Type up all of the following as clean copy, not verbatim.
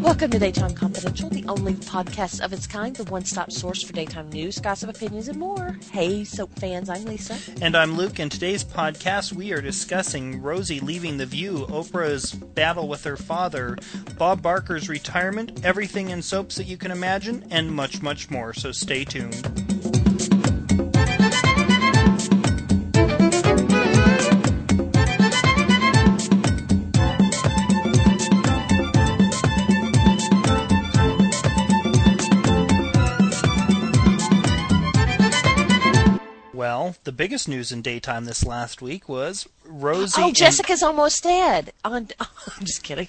Welcome to Daytime Confidential, the only podcast of its kind, the one-stop source for daytime news, gossip, opinions, and more. Hey, soap fans, I'm Lisa. And I'm Luke. In today's podcast, we are discussing Rosie leaving The View, Oprah's battle with her father, Bob Barker's retirement, everything in soaps that you can imagine, and much, much more, so stay tuned. Well, the biggest news in daytime this last week was Rosie... Oh, Jessica's almost dead. I'm just kidding.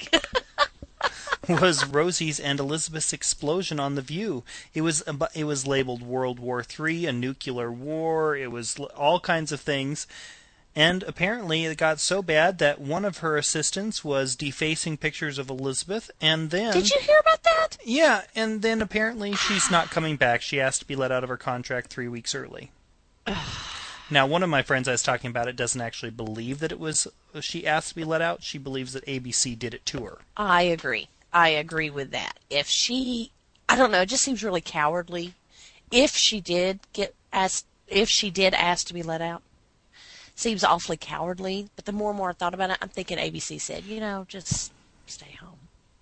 was Rosie's and Elizabeth's explosion on The View. It was labeled World War III, a nuclear war. It was all kinds of things. And apparently it got so bad that one of her assistants was defacing pictures of Elizabeth, and then... Did you hear about that? Yeah, and then apparently she's not coming back. She asked to be let out of her contract 3 weeks early. Now, one of my friends I was talking about it doesn't actually believe that it was she asked to be let out. She believes that ABC did it to her. I agree. I agree with that. I don't know, it just seems really cowardly. If she did ask to be let out, seems awfully cowardly. But the more and more I thought about it, I'm thinking ABC said, just stay home.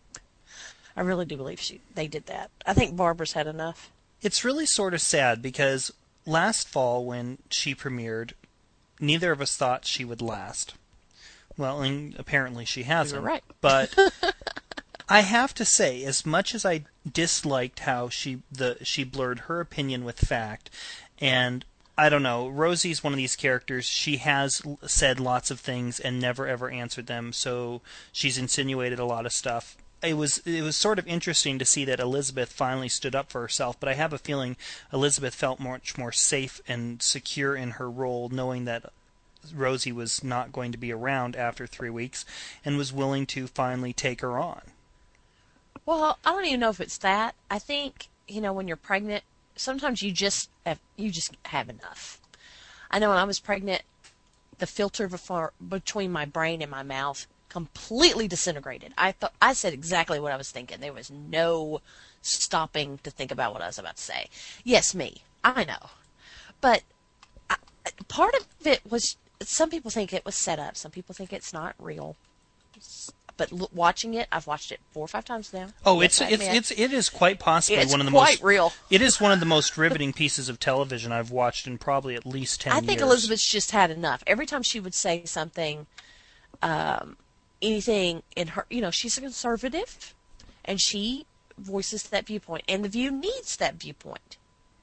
I really do believe they did that. I think Barbara's had enough. It's really sort of sad because last fall, when she premiered, neither of us thought she would last. Well, and apparently she hasn't. You're right. But I have to say, as much as I disliked how she blurred her opinion with fact, and I don't know, Rosie's one of these characters. She has said lots of things and never ever answered them, so she's insinuated a lot of stuff. It was sort of interesting to see that Elizabeth finally stood up for herself, but I have a feeling Elizabeth felt much more safe and secure in her role, knowing that Rosie was not going to be around after 3 weeks, and was willing to finally take her on. Well, I don't even know if it's that. I think, when you're pregnant, sometimes you just have enough. I know when I was pregnant, the filter between my brain and my mouth completely disintegrated. I said exactly what I was thinking. There was no stopping to think about what I was about to say. Yes, me. I know. But part of it was, some people think it was set up. Some people think it's not real. But watching it, I've watched it 4 or 5 times now. Oh, it is quite possibly one of the quite real. It is one of the most riveting pieces of television I've watched in probably at least 10 years. I think Elizabeth's just had enough. Every time she would say something, anything in her, she's a conservative, and she voices that viewpoint, and The View needs that viewpoint.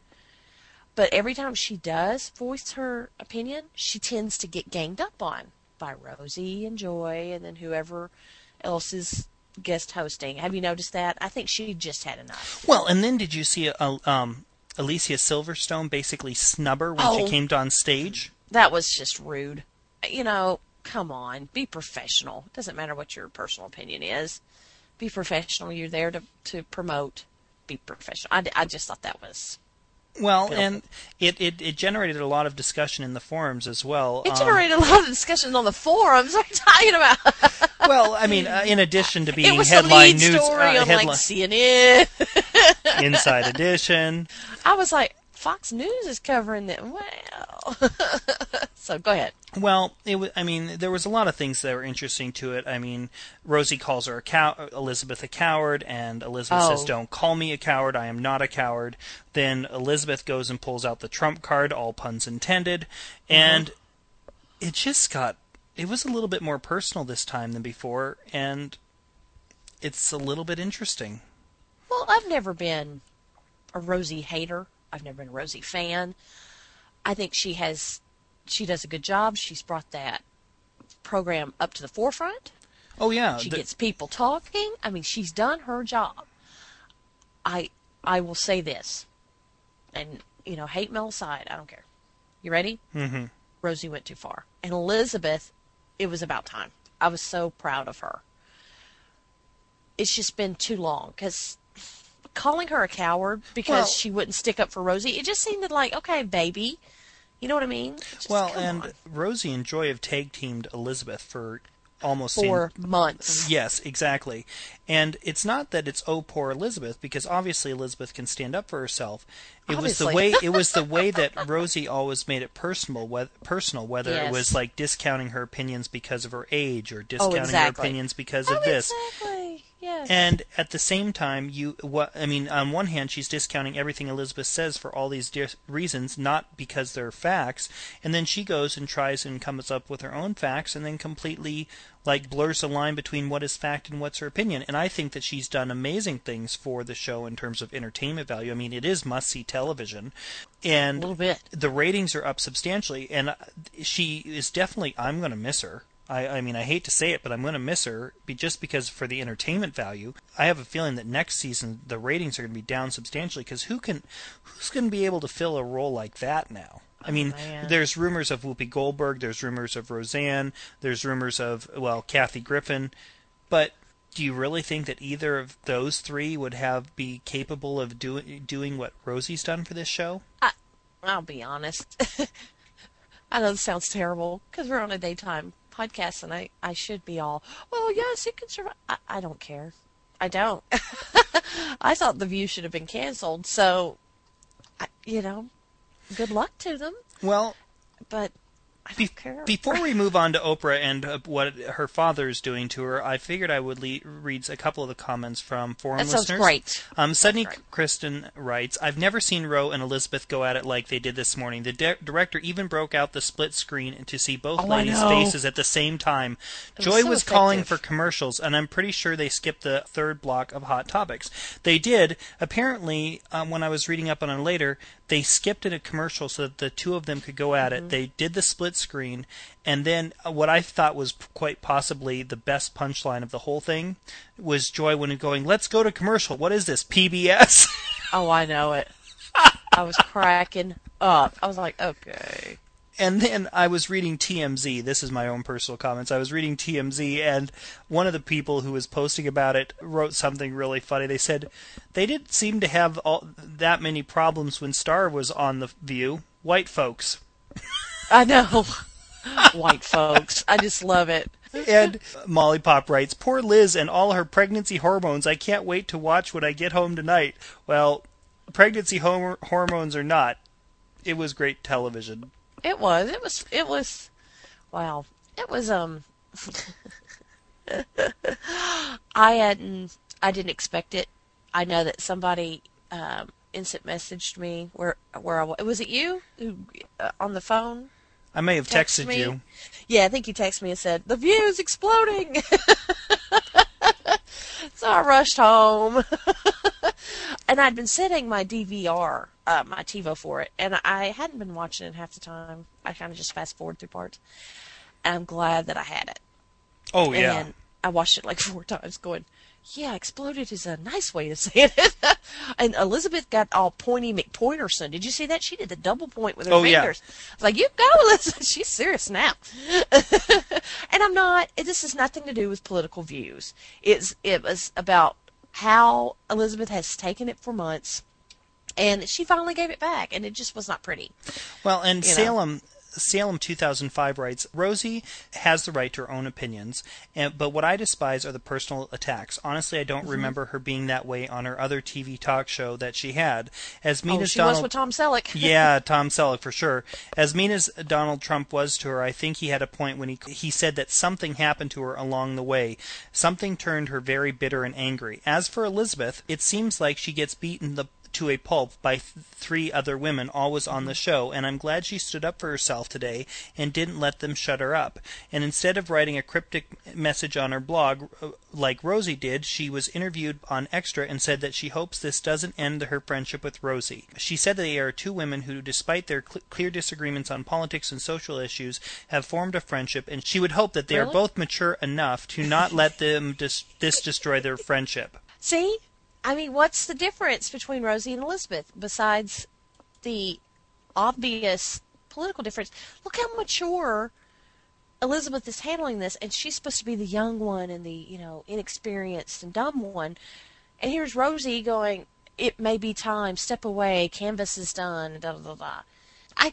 But every time she does voice her opinion, she tends to get ganged up on by Rosie and Joy, and then whoever else is guest hosting. Have you noticed that? I think she just had enough. Well, and then did you see Alicia Silverstone basically snub her when she came on stage? That was just rude. Come on, be professional. It doesn't matter what your personal opinion is. Be professional. You're there to promote. Be professional. I just thought that was... Well, pitiful. And it generated a lot of discussion in the forums as well. It generated a lot of discussion on the forums. What are you talking about? Well, I mean, in addition to being it was headline the lead news... story on CNN. Inside Edition. I was like, Fox News is covering it. Well, so go ahead. Well, there was a lot of things that were interesting to it. I mean, Rosie calls her Elizabeth a coward, and Elizabeth says, "Don't call me a coward. I am not a coward." Then Elizabeth goes and pulls out the Trump card, all puns intended, and it was a little bit more personal this time than before, and it's a little bit interesting. Well, I've never been a Rosie hater. I've never been a Rosie fan. I think she does a good job. She's brought that program up to the forefront. Oh, yeah. She gets people talking. I mean, she's done her job. I will say this, and, hate mail aside, I don't care. You ready? Mm-hmm. Rosie went too far. And Elizabeth, it was about time. I was so proud of her. It's just been too long, because calling her a coward because she wouldn't stick up for Rosie, it just seemed like, okay, baby. You know what I mean? Rosie and Joy have tag teamed Elizabeth for almost for saying, months. yes, exactly. And it's not that it's oh poor Elizabeth, because obviously Elizabeth can stand up for herself. Obviously. It was the way that Rosie always made it personal, whether it was Yes. like discounting her opinions because of her age or Oh, discounting her exactly. opinions because Oh, of this. exactly. Yes. And at the same time, on one hand, she's discounting everything Elizabeth says for all these reasons, not because they're facts, and then she goes and tries and comes up with her own facts, and then completely like blurs the line between what is fact and what's her opinion. And I think that she's done amazing things for the show in terms of entertainment value. I mean, it is must-see television, A and little bit. the ratings are up substantially. And she is definitely, I'm going to miss her. I mean, I hate to say it, but I'm going to miss her just because for the entertainment value. I have a feeling that next season the ratings are going to be down substantially because who's going to be able to fill a role like that now? I mean, Man. there's rumors of Whoopi Goldberg, there's rumors of Roseanne, there's rumors of, well, Kathy Griffin, but do you really think that either of those three would be capable of doing what Rosie's done for this show? I'll be honest. I know this sounds terrible because we're on a daytime podcast and I should be all, well, yes, you can survive. I don't care. I don't. I thought The View should have been canceled, so, good luck to them. Well, But I don't care. before we move on to Oprah and what her father is doing to her, I figured I would read a couple of the comments from forum That sounds listeners. great. Sudney Great. Kristen writes, I've never seen Roe and Elizabeth go at it like they did this morning. The director even broke out the split screen to see both ladies' faces at the same time. Joy so was calling effective. for commercials, and I'm pretty sure they skipped the third block of Hot Topics. They did. Apparently, when I was reading up on it later, they skipped in a commercial so that the two of them could go at it. They did the split screen, and then what I thought was quite possibly the best punchline of the whole thing was Joy when going, let's go to commercial. What is this, PBS? Oh, I know it. I was cracking up. I was like, okay. And then I was reading TMZ. This is my own personal comments. I was reading TMZ, and one of the people who was posting about it wrote something really funny. They said they didn't seem to have that many problems when Star was on The View. White folks. I know. White folks. I just love it. And Molly Pop writes, poor Liz and all her pregnancy hormones. I can't wait to watch when I get home tonight. Well, pregnancy hormones or not, it was great television. It was. Wow. It was, I didn't expect it. I know that somebody, instant messaged me was it you who, on the phone? I may have texted me? you. Yeah, I think you texted me and said, The View's exploding. So I rushed home. And I'd been setting my DVR, my TiVo for it, and I hadn't been watching it half the time. I kind of just fast forward through parts. And I'm glad that I had it. Oh, yeah. And I watched it like 4 times going, yeah, exploded is a nice way to say it. And Elizabeth got all pointy McPointerson. Did you see that? She did the double point with her fingers. Yeah. I was like, you go, Elizabeth. She's serious now. And I'm not, this has nothing to do with political views. It was about how Elizabeth has taken it for months, and she finally gave it back, and it just was not pretty. Well, and Salem 2005 writes, Rosie has the right to her own opinions, but what I despise are the personal attacks. Honestly, I don't remember her being that way on her other TV talk show that she had. As mean as she was with Tom Selleck. Yeah, Tom Selleck, for sure. As mean as Donald Trump was to her, I think he had a point when he said that something happened to her along the way. Something turned her very bitter and angry. As for Elizabeth, it seems like she gets beaten to a pulp by 3 other women always on the show, and I'm glad she stood up for herself today and didn't let them shut her up. And instead of writing a cryptic message on her blog like Rosie did, she was interviewed on Extra and said that she hopes this doesn't end her friendship with Rosie. She said that they are 2 women who, despite their clear disagreements on politics and social issues, have formed a friendship, and she would hope that they are both mature enough to not let them this destroy their friendship. See? I mean, what's the difference between Rosie and Elizabeth besides the obvious political difference? Look how mature Elizabeth is handling this, and she's supposed to be the young one and the, inexperienced and dumb one. And here's Rosie going, it may be time, step away, canvas is done, da da da da.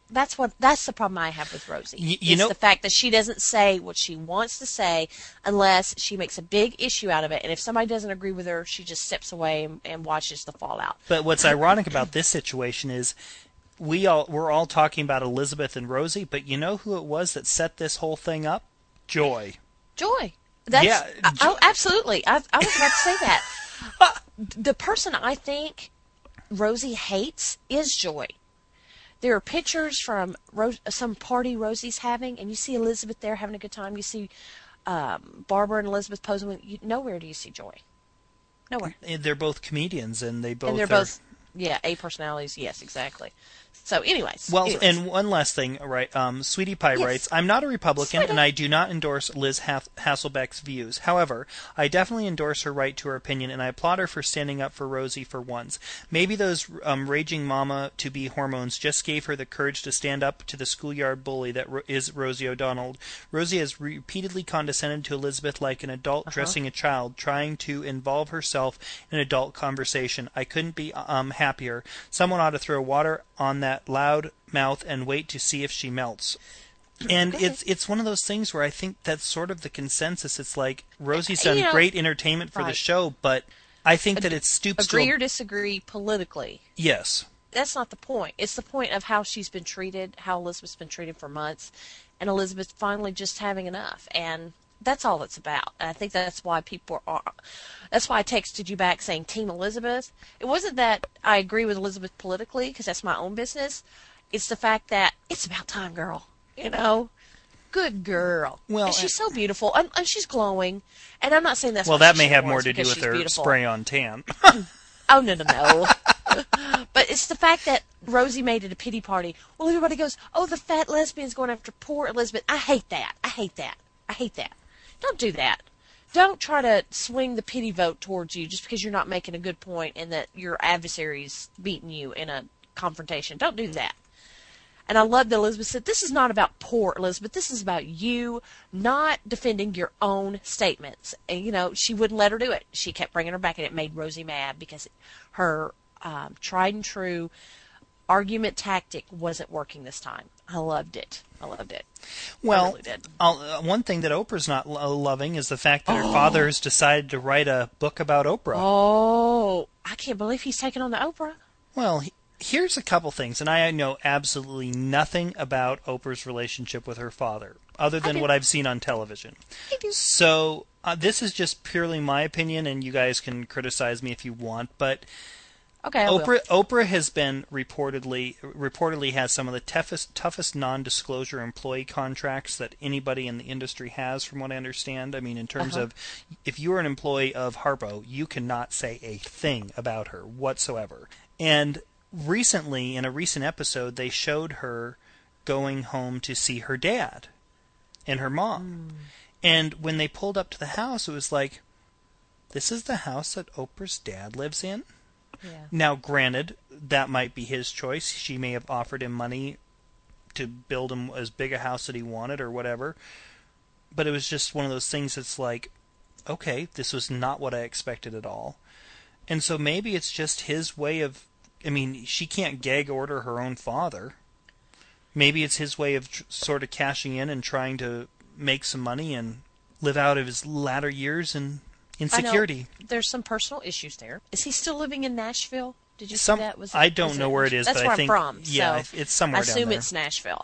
that's the problem I have with Rosie. You know, the fact that she doesn't say what she wants to say unless she makes a big issue out of it. And if somebody doesn't agree with her, she just steps away and watches the fallout. but what's ironic about this situation is we're all talking about Elizabeth and Rosie, but you know who it was that set this whole thing up? Joy. Joy. That's, Yeah. Oh, absolutely. I was about to say that. The person I think Rosie hates is Joy. There are pictures from some party Rosie's having, and you see Elizabeth there having a good time. You see Barbara and Elizabeth posing. Nowhere do you see Joy. Nowhere. And they're both comedians, and they both And they're are... both, A personalities. Yes, exactly. So, anyways. And one last thing, right? Sweetie Pie Yes. writes, I'm not a Republican, Sweetie. and I do not endorse Liz Hasselbeck's views. However, I definitely endorse her right to her opinion, and I applaud her for standing up for Rosie for once. Maybe those raging mama-to-be hormones just gave her the courage to stand up to the schoolyard bully that is Rosie O'Donnell. Rosie has repeatedly condescended to Elizabeth like an adult dressing a child, trying to involve herself in adult conversation. I couldn't be happier. Someone ought to throw water on that loud mouth and wait to see if she melts. And it's one of those things where I think that's sort of the consensus. It's like Rosie's done great entertainment for the show, but I think that it stoops agree to or disagree politically. Yes. That's not the point. It's the point of how she's been treated, how Elizabeth's been treated for months, and Elizabeth finally just having enough. And that's all it's about. And I think that's why that's why I texted you back saying Team Elizabeth. It wasn't that I agree with Elizabeth politically, because that's my own business. It's the fact that it's about time, girl. Good girl. Well, and she's so beautiful, and she's glowing. And I'm not saying that's well, why that she may have was, more to do because with she's her beautiful. spray-on tan. Oh, no. But it's the fact that Rosie made it a pity party. Well, everybody goes, oh, the fat lesbian's going after poor Elizabeth. I hate that. Don't do that. Don't try to swing the pity vote towards you just because you're not making a good point and that your adversary's beating you in a confrontation. Don't do that. And I love that Elizabeth said, this is not about poor Elizabeth. This is about you not defending your own statements. And, she wouldn't let her do it. She kept bringing her back, and it made Rosie mad because her tried and true argument tactic wasn't working this time. I loved it. Well, I really did. One thing that Oprah's not loving is the fact that her father has decided to write a book about Oprah. Oh, I can't believe he's taking on the Oprah. Well, here's a couple things, and I know absolutely nothing about Oprah's relationship with her father, other than what I've seen on television. I do. So this is just purely my opinion, and you guys can criticize me if you want, but Okay, Oprah has been reportedly has some of the toughest non-disclosure employee contracts that anybody in the industry has, from what I understand. I mean, in terms of if you are an employee of Harpo, you cannot say a thing about her whatsoever. And recently, in a recent episode, they showed her going home to see her dad and her mom. And when they pulled up to the house, it was like, this is the house that Oprah's dad lives in? Yeah. Now, granted, that might be his choice. She may have offered him money to build him as big a house that he wanted or whatever. But it was just one of those things that's like, okay, this was not what I expected at all. And so maybe it's just his way of... I mean, she can't gag order her own father. Maybe it's his way of sort of cashing in and trying to make some money and live out of his latter years in insecurity. I know there's some personal issues there. Is he still living in Nashville? Did you see that? I don't know where it is, that's but where I think I'm from. Yeah, so it's somewhere I down assume there. it's Nashville.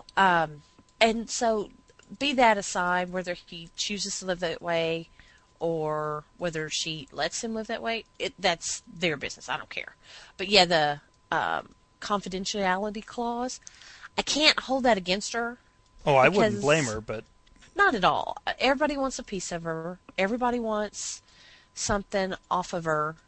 And so, be that aside, whether he chooses to live that way or whether she lets him live that way, that's their business. I don't care. But yeah, the confidentiality clause, I can't hold that against her. Oh, I wouldn't blame her, but not at all. Everybody wants a piece of her. Everybody wants something off of her.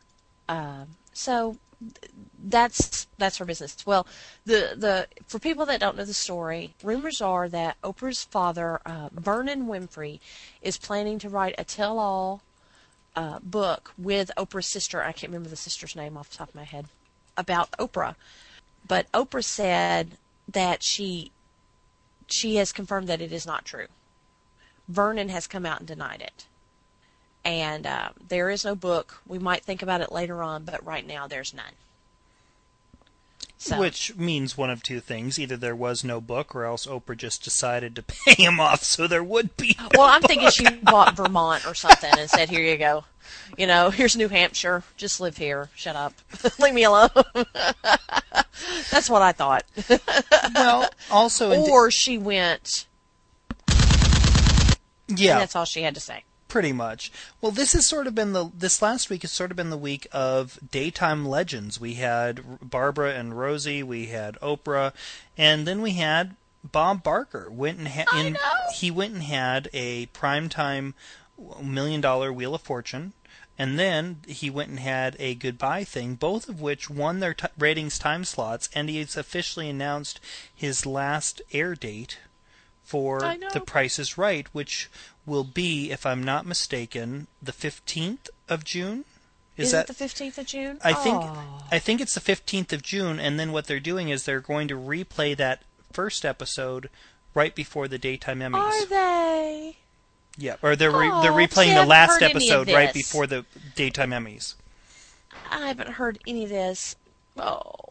So that's her business. Well, the for people that don't know the story, rumors are that Oprah's father, Vernon Winfrey, is planning to write a tell-all book with Oprah's sister. I can't remember the sister's name off the top of my head, about Oprah. But Oprah said that she has confirmed that it is not true. Vernon has come out and denied it. And there is no book. We might think about it later on, but right now there's none. So. Which means one of two things. Either there was no book, or else Oprah just decided to pay him off so there would be no Well, I'm book. thinking she bought Vermont or something and said, "Here you go. Here's New Hampshire. Just live here. Shut up. Leave me alone." That's what I thought. Well, also... Or she went, yeah, and that's all she had to say. pretty much. Well, this last week has sort of been the week of daytime legends. We had Barbara and Rosie, we had Oprah, and then we had Bob Barker. I know. He went and had a primetime $1 million Wheel of Fortune, and then he went and had a Goodbye Thing, both of which won their ratings time slots, and he's officially announced his last air date for The Price is Right, which will be, if I'm not mistaken, the 15th of June. Is it the 15th of June? I think it's the 15th of June, and then what they're doing is they're going to replay that first episode right before the daytime Emmys. Are they? Yeah, or they're Oh, replaying see, the I haven't last heard any of episode right this. before the daytime Emmys. I haven't heard any of this. Oh.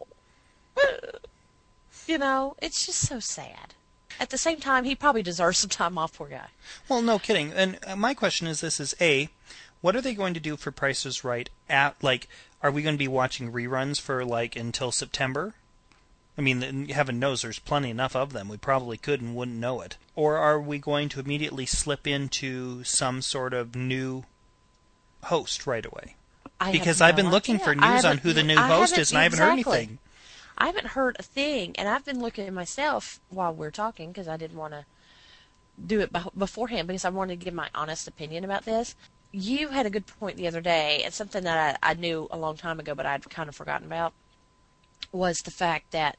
It's just so sad. At the same time, he probably deserves some time off, poor guy. Well, no kidding. And my question is this: A, what are they going to do for Price is Right? Are we going to be watching reruns for until September? I mean, heaven knows there's plenty enough of them. We probably could and wouldn't know it. Or are we going to immediately slip into some sort of new host right away? Because I've been looking for news on who the new host is, and I haven't heard anything. I haven't heard a thing, and I've been looking at myself while we're talking because I didn't want to do it beforehand because I wanted to give my honest opinion about this. You had a good point the other day, and something that I knew a long time ago, but I'd kind of forgotten about, was the fact that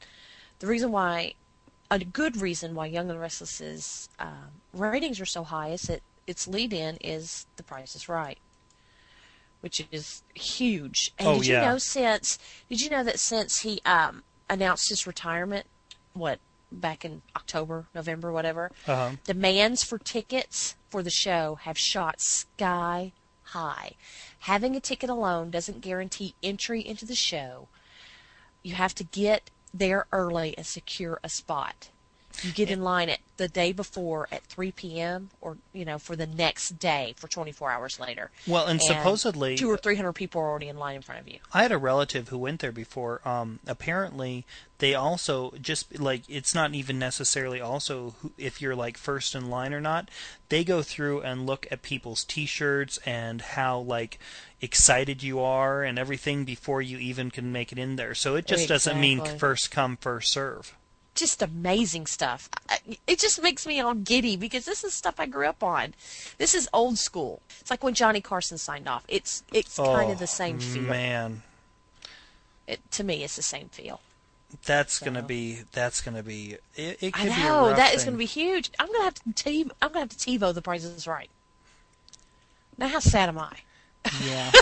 a good reason why Young and Restless's ratings are so high is that its lead-in is The Price is Right, which is huge. And did you know that since he announced his retirement, back in October, November, whatever, demands for tickets for the show have shot sky high. Having a ticket alone doesn't guarantee entry into the show. You have to get there early and secure a spot. You get in line at the day before at 3 p.m. or, for the next day for 24 hours later. Well, and supposedly 200 or 300 people are already in line in front of you. I had a relative who went there before. Apparently, they also it's not even necessarily also if you're first in line or not. They go through and look at people's T-shirts and how excited you are and everything before you even can make it in there. So it just doesn't mean first come, first serve. Just amazing stuff. It just makes me all giddy because this is stuff I grew up on. This is old school. It's like when Johnny Carson signed off. It's kind of the same feel. Man, to me, it's the same feel. That's gonna be. It could I be a know rough that thing. is gonna be huge. I'm gonna have to TiVo The Price is Right. Now, how sad am I? Yeah.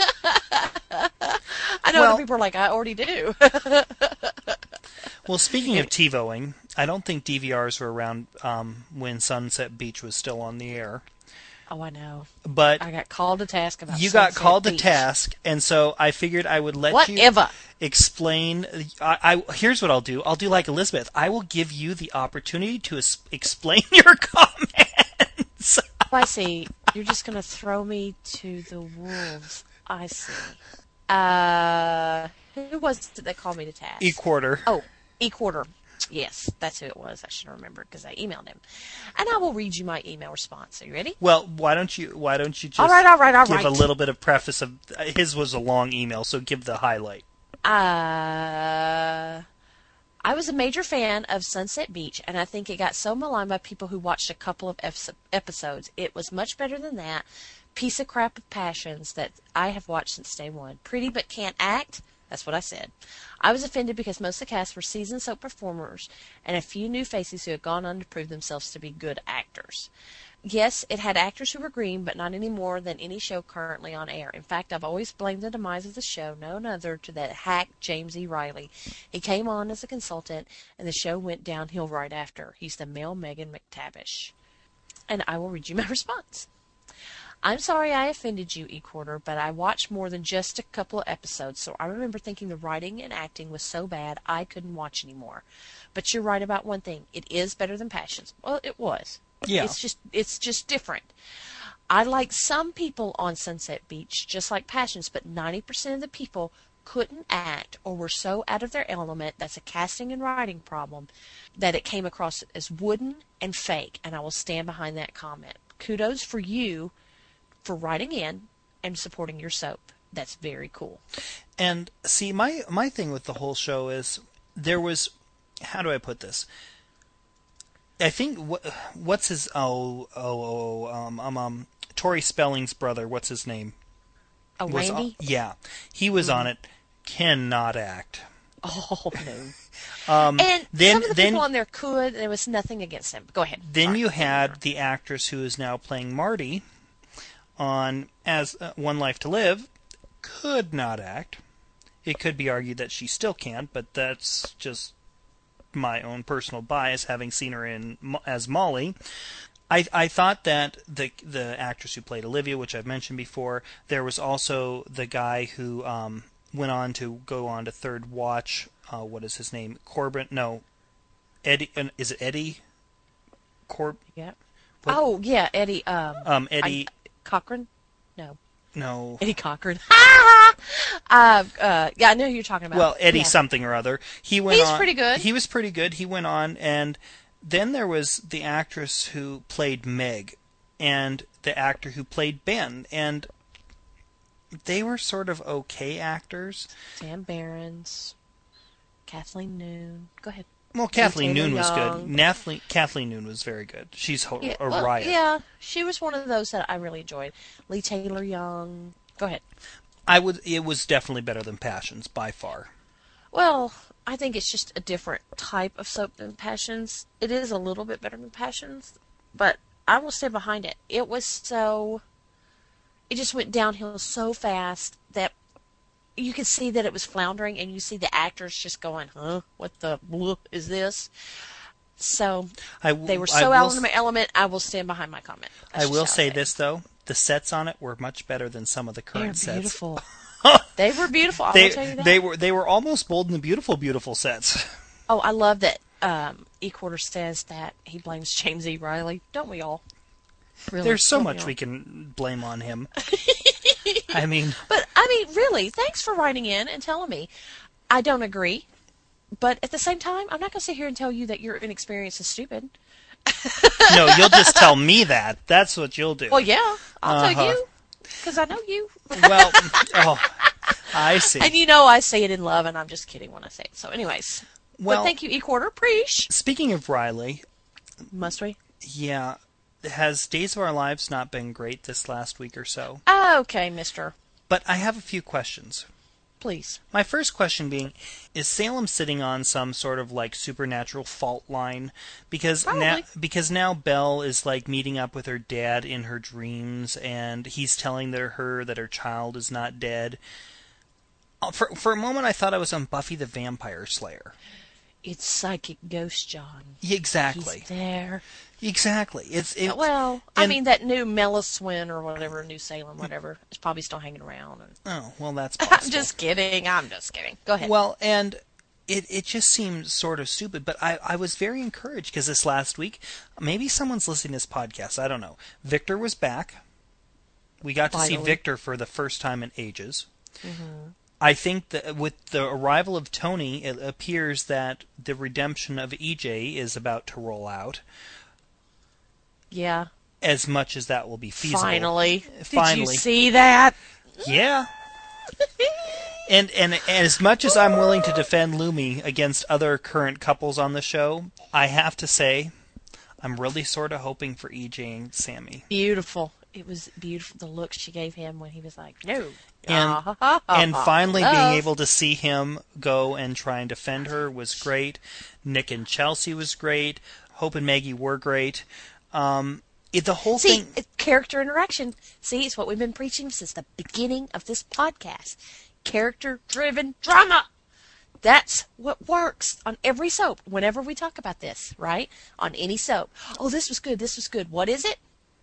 I know other people are like, I already do. Well, speaking of TiVoing, I don't think DVRs were around when Sunset Beach was still on the air. Oh, I know. But I got called to task about you Sunset got called to Beach. task, and so I figured I would let you explain. Here's what I'll do. I'll do like Elizabeth. I will give you the opportunity to explain your comments. I see. You're just going to throw me to the wolves. I see. Who was it that called me to task? E-Quarter. Oh, E-Quarter. Yes, that's who it was. I should remember because I emailed him. And I will read you my email response. Are you ready? Well, why don't you just all right. give a little bit of preface of his was a long email, so give the highlight. I was a major fan of Sunset Beach, and I think it got so maligned by people who watched a couple of episodes. It was much better than that piece of crap of Passions that I have watched since day one. Pretty but can't act? That's what I said. I was offended because most of the cast were seasoned soap performers and a few new faces who had gone on to prove themselves to be good actors. Yes, it had actors who were green, but not any more than any show currently on air. In fact, I've always blamed the demise of the show none other to that hack James E. Riley. He came on as a consultant, and the show went downhill right after. He's the male Megan McTavish. And I will read you my response. I'm sorry I offended you, E-Quarter, but I watched more than just a couple of episodes, so I remember thinking the writing and acting was so bad I couldn't watch anymore. But you're right about one thing. It is better than Passions. Well, it was. Yeah. It's just different. I like some people on Sunset Beach, just like Passions, but 90% of the people couldn't act or were so out of their element, that's a casting and writing problem, that it came across as wooden and fake, and I will stand behind that comment. Kudos for you for writing in and supporting your soap. That's very cool. And see, my thing with the whole show is there was, how do I put this? I think what's his Tori Spelling's brother. What's his name? Oh, Randy? Yeah, he was on it. Cannot act. Oh no. And some of the people on there could. There was nothing against them. Go ahead. Then you had the actress who is now playing Marty on As One Life to Live. Could not act. It could be argued that she still can't, but that's just my own personal bias, having seen her as Molly. I thought that the actress who played Olivia, which I've mentioned before, there was also the guy who went on to go on to Third Watch. What is his name? Corbin? No, Eddie. Is it Eddie? Yeah. What? Oh yeah, Eddie. Eddie Cochran. No, Eddie Cochran. Yeah, I know who you're talking about. Well, Eddie something or other. He's pretty good. He was pretty good. He went on, and then there was the actress who played Meg, and the actor who played Ben, and they were sort of okay actors. Sam Behrens, Kathleen Noon. Go ahead. Well, Kathleen Noon was good. Kathleen Noon was very good. She's a riot. Yeah, she was one of those that I really enjoyed. Lee Taylor Young. Go ahead. It was definitely better than Passions by far. Well, I think it's just a different type of soap than Passions. It is a little bit better than Passions, but I will stay behind it. It just went downhill so fast that you could see that it was floundering, and you see the actors just going, huh? What the is this? So they were so out of my element, I will stand behind my comment. I will say this, though. The sets on it were much better than some of the current sets. They're beautiful. Sets. They were beautiful, I will tell you that. They were almost Bold and the Beautiful, beautiful sets. Oh, I love that E-Quarter says that he blames James E. Riley. Don't we all? Really, there's so much we can blame on him. But really, thanks for writing in and telling me. I don't agree, but at the same time, I'm not going to sit here and tell you that your inexperience is stupid. No, you'll just tell me that. That's what you'll do. Well, yeah, I'll tell you, because I know you. Well, I see. And I say it in love, and I'm just kidding when I say it. So anyways, but thank you, E-Quarter. Preach. Speaking of Riley. Must we? Yeah. Has Days of Our Lives not been great this last week or so? Okay, mister. But I have a few questions. Please. My first question being, is Salem sitting on some sort of supernatural fault line? Because now Belle is meeting up with her dad in her dreams, and he's telling her that her child is not dead. For a moment, I thought I was on Buffy the Vampire Slayer. It's psychic ghost John. Exactly. He's there. Exactly. That new Meliswin or whatever, New Salem, whatever, is probably still hanging around. Oh, well, that's possible. I'm just kidding. Go ahead. Well, and it just seems sort of stupid, but I was very encouraged because this last week, maybe someone's listening to this podcast, I don't know. Victor was back. We got to see Victor for the first time in ages. Mm-hmm. I think that with the arrival of Tony, it appears that the redemption of EJ is about to roll out. Yeah. As much as that will be feasible. Finally. Did you see that? Yeah. and as much as I'm willing to defend Lumi against other current couples on the show, I have to say, I'm really sort of hoping for EJ and Sammy. Beautiful. It was beautiful, the look she gave him when he was like, no. And finally being able to see him go and try and defend her was great. Nick and Chelsea was great. Hope and Maggie were great. The whole thing... character interaction. See, it's what we've been preaching since the beginning of this podcast. Character-driven drama. That's what works on every soap whenever we talk about this, right? On any soap. Oh, this was good. What is it?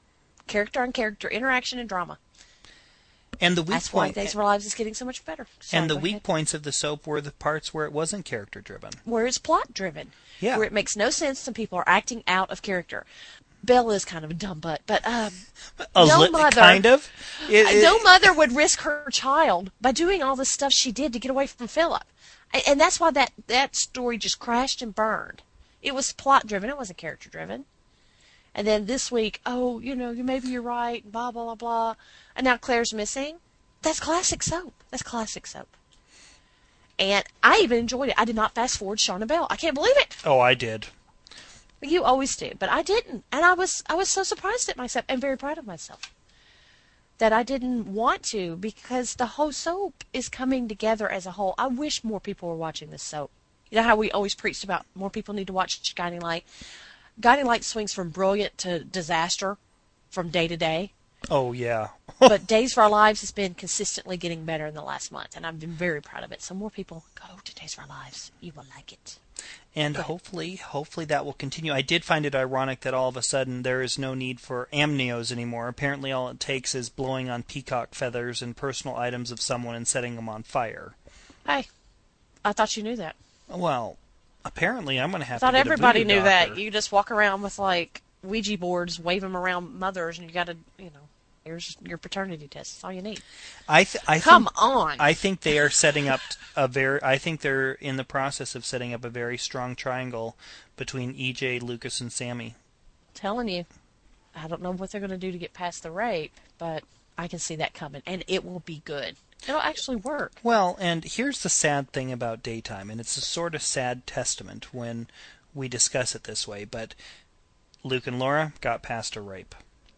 Character on character, interaction and drama. And the weak That's why point, Days of Our Lives is getting so much better. Sorry, and the go weak ahead. points of the soap were the parts where it wasn't character driven. Where it's plot driven. Yeah. Where it makes no sense and people are acting out of character. Belle is kind of a dumb butt, but no mother, kind of. no mother would risk her child by doing all the stuff she did to get away from Philip, and that's why that story just crashed and burned. It was plot driven; it wasn't character driven. And then this week, oh, maybe you're right, blah blah blah blah, and now Claire's missing. That's classic soap. That's classic soap. And I even enjoyed it. I did not fast forward Shauna Bell. I can't believe it. Oh, I did. You always do, but I didn't, and I was so surprised at myself and very proud of myself that I didn't want to, because the whole soap is coming together as a whole. I wish more people were watching this soap. You know how we always preached about more people need to watch Guiding Light? Guiding Light swings from brilliant to disaster from day to day. Oh, yeah. But Days of Our Lives has been consistently getting better in the last month, and I've been very proud of it. So more people, go to Days of Our Lives. You will like it. And hopefully that will continue. I did find it ironic that all of a sudden there is no need for amnios anymore. Apparently all it takes is blowing on peacock feathers and personal items of someone and setting them on fire. Hey, I thought you knew that. Well, apparently I'm going to have I to thought get a everybody voodoo knew doctor. that. You just walk around with, like, Ouija boards, wave them around mothers, and you got to, here's your paternity test. That's all you need. Come on. I think they are setting up I think they're in the process of setting up a very strong triangle between EJ, Lucas, and Sammy. Telling you. I don't know what they're going to do to get past the rape, but I can see that coming, and it will be good. It'll actually work. Well, and here's the sad thing about daytime, and it's a sort of sad testament when we discuss it this way, but Luke and Laura got past a rape.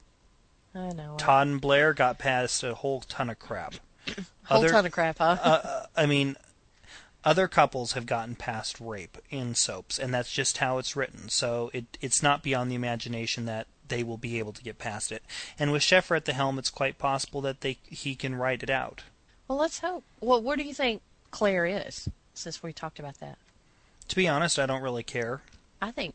I know. Todd and Blair got past a whole ton of crap. Ton of crap, huh? Other couples have gotten past rape in soaps, and that's just how it's written. So it's not beyond the imagination that they will be able to get past it. And with Sheffer at the helm, it's quite possible that he can write it out. Well, let's hope. Well, where do you think Claire is, since we talked about that? To be honest, I don't really care. I think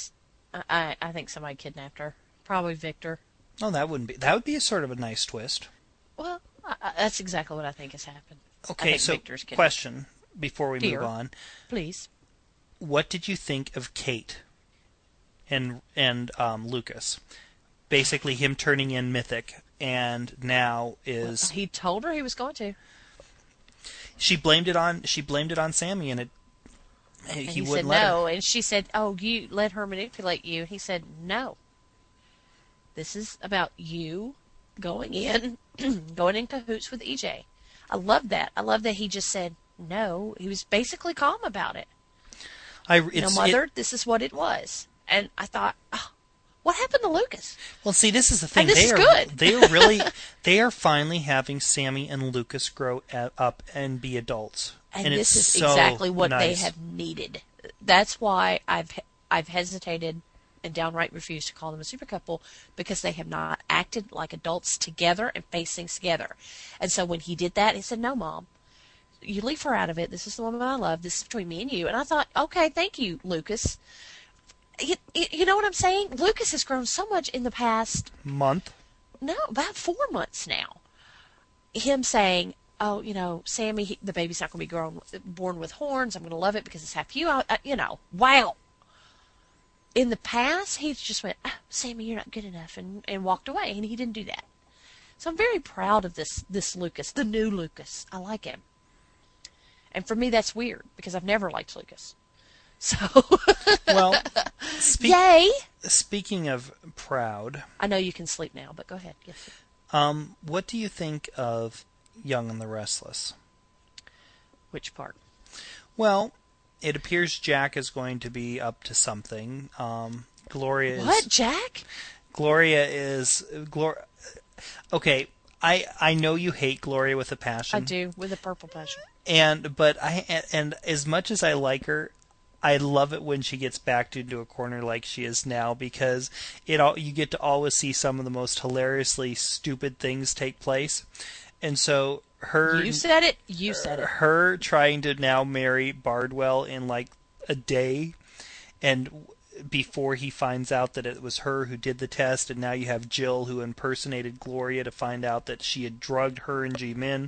I think somebody kidnapped her. Probably Victor. Oh, that would be a sort of a nice twist. Well, that's exactly what I think has happened. Okay, so question before we move on. Please. What did you think of Kate and Lucas? Basically, him turning in Mythic, and now is he told her he was going to. She blamed it on Sammy, and he wouldn't said let no, her. and she said, "Oh, you let her manipulate you." And he said, "No. This is about you going in cahoots with EJ." I love that. I love that he just said no. He was basically calm about it. Mother, this is what it was. And I thought, oh, what happened to Lucas? Well, see, this is the thing. And this is good. They are finally having Sammy and Lucas grow up and be adults. And this is so exactly what nice. they have needed. That's why I've hesitated and downright refused to call them a super couple, because they have not acted like adults together and face things together. And so when he did that, he said, "No, Mom, you leave her out of it. This is the woman I love. This is between me and you." And I thought, okay, thank you, Lucas. You know what I'm saying? Lucas has grown so much in the past month. No, about 4 months now. Him saying, "Oh, Sammy, the baby's not going to be born with horns. I'm going to love it because it's half you." Wow. In the past, he just went, "Sammy, you're not good enough," and walked away, and he didn't do that. So I'm very proud of this Lucas, the new Lucas. I like him. And for me, that's weird, because I've never liked Lucas. So, well, yay! Speaking of proud, I know you can sleep now, but go ahead. Yes. What do you think of Young and the Restless? Which part? Well, it appears Jack is going to be up to something. Gloria is... What, Jack? Gloria is... Okay, I know you hate Gloria with a passion. I do, with a purple passion. And as much as I like her, I love it when she gets backed into a corner like she is now, because you get to always see some of the most hilariously stupid things take place. And so You said it. You said it. Her trying to now marry Bardwell in like a day, and before he finds out that it was her who did the test, and now you have Jill who impersonated Gloria to find out that she had drugged her and Ji-min.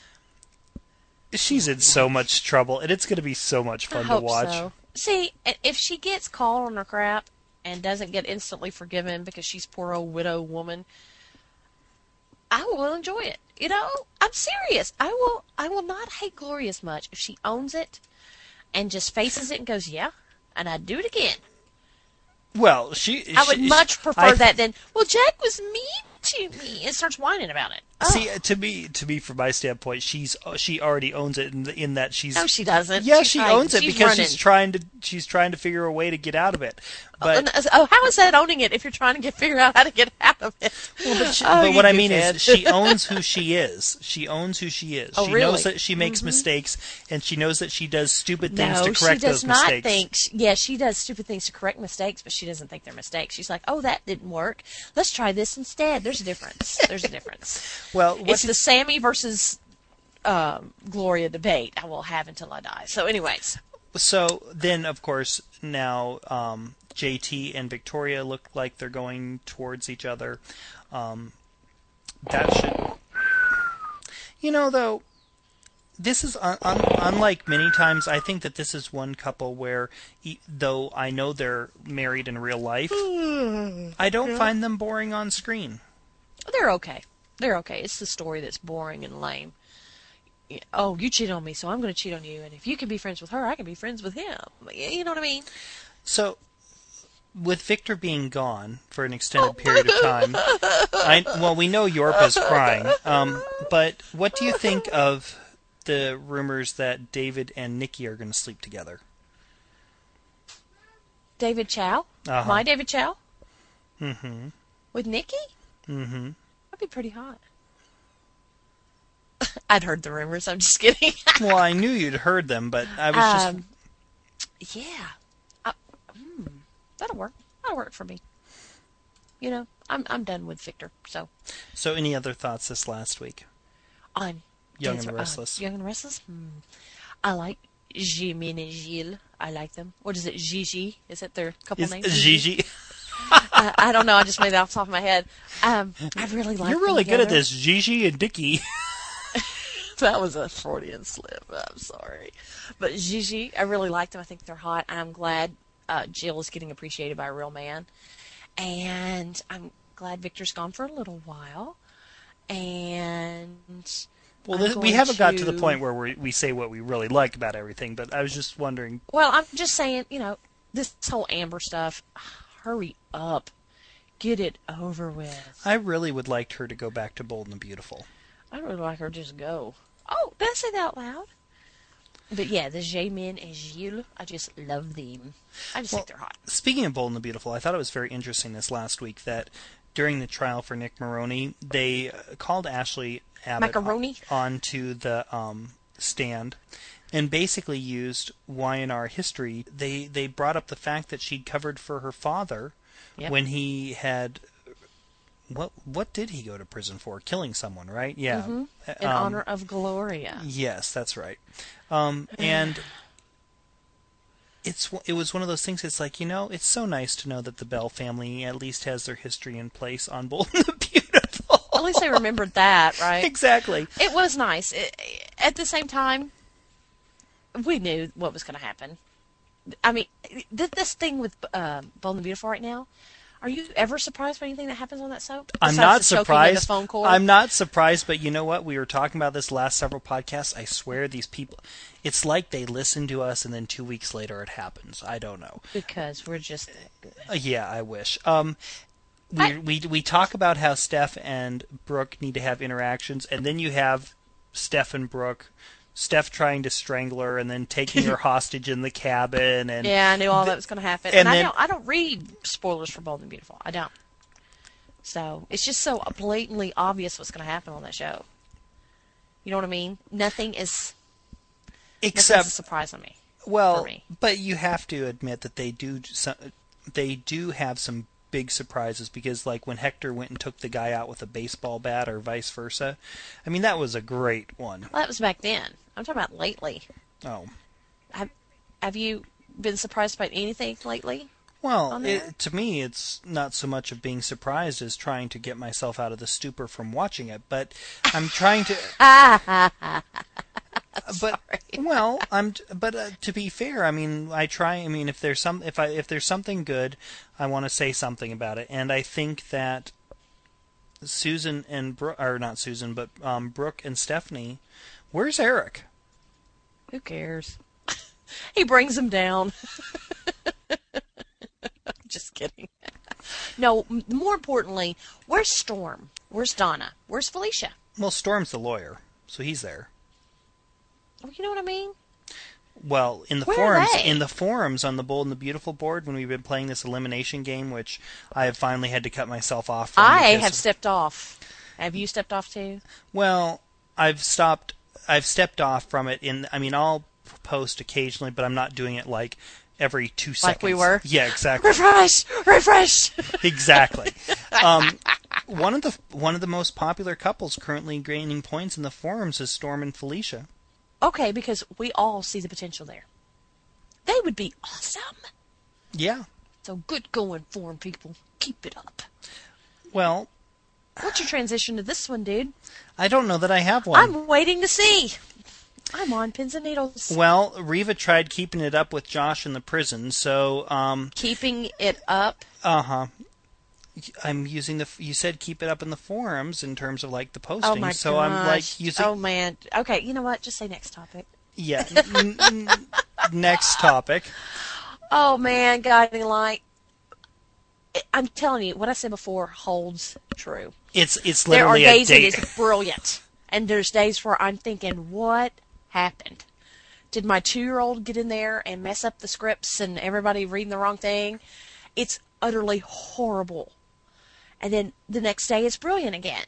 She's in so much trouble, and it's going to be so much fun to watch. So. See, if she gets caught on her crap and doesn't get instantly forgiven because she's poor old widow woman, I will enjoy it. I'm serious. I will not hate Gloria as much if she owns it and just faces it and goes, yeah, and I'd do it again. Well, I would much prefer that than, well, Jack was mean to me, and starts whining about it. Oh. See, to me, from my standpoint, she already owns it in that she's. No, she doesn't. Yeah, she owns it because running. she's trying to figure a way to get out of it. But how is that owning it if you're trying to figure out how to get out of it? Well, but what I mean is, she owns who she is. She owns who she is. Oh, she really? knows that she makes mistakes, and she knows that she does stupid things to correct she does those not mistakes. she does stupid things to correct mistakes, but she doesn't think they're mistakes. She's like, oh, that didn't work. Let's try this instead. There's a difference. Well, it's the Sammy versus Gloria debate I will have until I die. So, anyways. So then, of course, now JT and Victoria look like they're going towards each other. That should, though. This is unlike many times. I think that this is one couple where, though I know they're married in real life, I don't find them boring on screen. They're okay. It's the story that's boring and lame. Oh, you cheat on me, so I'm going to cheat on you. And if you can be friends with her, I can be friends with him. You know what I mean? So, with Victor being gone for an extended period of time, we know Yorpa's crying. But what do you think of the rumors that David and Nikki are going to sleep together? David Chow? Uh-huh. My David Chow? Mm-hmm. With Nikki? Mm-hmm. That'd be pretty hot. I'd heard the rumors. I'm just kidding. Well, I knew you'd heard them, but I was just... Yeah. That'll work. That'll work for me. I'm done with Victor, so... So any other thoughts this last week? On... Young and Restless. Young and Restless? I like Jimin and Gilles. I like them. What is it, Gigi? Is it their couple names? Gigi. I don't know. I just made that off the top of my head. I really like You're really good at this, Gigi and Dickie. That was a Freudian slip. I'm sorry. But Gigi, I really like them. I think they're hot. I'm glad Jill is getting appreciated by a real man. And I'm glad Victor's gone for a little while. And... Well, we haven't got to the point where we say what we really like about everything, but I was just wondering... Well, I'm just saying, this whole Amber stuff, hurry up. Get it over with. I really would like her to go back to Bold and the Beautiful. I'd really like her to just go. Oh, did I say that out loud? But yeah, the Jamin and Gilles, I just love them. I just think they're hot. Speaking of Bold and the Beautiful, I thought it was very interesting this last week that during the trial for Nick Maroney, they called Ashley Abbott onto the stand and basically used Y&R history. They brought up the fact that she'd covered for her father when he had... What did he go to prison for? Killing someone, right? Yeah. Mm-hmm. In honor of Gloria. Yes, that's right. And it was one of those things. It's like, it's so nice to know that the Bell family at least has their history in place on Bold and the Beautiful. At least they remembered that, right? Exactly. It was nice. At the same time, we knew what was going to happen. I mean, this thing with Bold and the Beautiful right now, are you ever surprised by anything that happens on that soap? I'm not surprised. Phone cord? I'm not surprised, but you know what? We were talking about this last several podcasts. I swear these people, it's like they listen to us and then 2 weeks later it happens. I don't know. Because we're just... Yeah, I wish. We talk about how Steph and Brooke need to have interactions, and then you have Steph and Brooke... Steph trying to strangle her and then taking her hostage in the cabin. And yeah, I knew all that was going to happen. And I don't read spoilers for Bold and Beautiful. I don't. So it's just so blatantly obvious what's going to happen on that show. You know what I mean? Nothing is a surprise on me. Well, but you have to admit that they do have some big surprises, because like when Hector went and took the guy out with a baseball bat or vice versa, I mean, that was a great one. Well, that was back then. I'm talking about lately. Oh. Have you been surprised by anything lately? Well, on there? to me, it's not so much of being surprised as trying to get myself out of the stupor from watching it. But I'm trying to. But Sorry. well, I'm. But to be fair, I mean, I try. I mean, if there's something good, I want to say something about it, and I think that Susan and or not Susan, but Brooke and Stephanie. Where's Eric? Who cares? He brings him down. Just kidding. No, more importantly, where's Storm? Where's Donna? Where's Felicia? Well, Storm's the lawyer, so he's there. Oh, you know what I mean? Well, in the Where are forums on the Bold and the Beautiful board, when we've been playing this elimination game, which I have finally had to cut myself off from. I have stepped off. Have you stepped off too? Well, I've stepped off from it. I'll post occasionally, but I'm not doing it like every 2 seconds. Like we were? Yeah, exactly. Refresh. Exactly. One of the most popular couples currently gaining points in the forums is Storm and Felicia. Okay, because we all see the potential there. They would be awesome. Yeah. So good going for 'em, people. Keep it up. Well, what's your transition to this one, dude? I don't know that I have one. I'm waiting to see. I'm on pins and needles. Well, Reva tried keeping it up with Josh in the prison, so keeping it up. I'm using you said keep it up in the forums in terms of like the posting. Oh my so gosh. I'm like using. Oh man. Okay, you know what? Just say next topic. Yeah. Next topic. Oh man, guiding light. I'm telling you, what I said before holds true. It's literally there are a days date. it is brilliant, and there's days where I'm thinking, what happened? Did my 2-year-old get in there and mess up the scripts and everybody reading the wrong thing? It's utterly horrible. And then the next day it's brilliant again.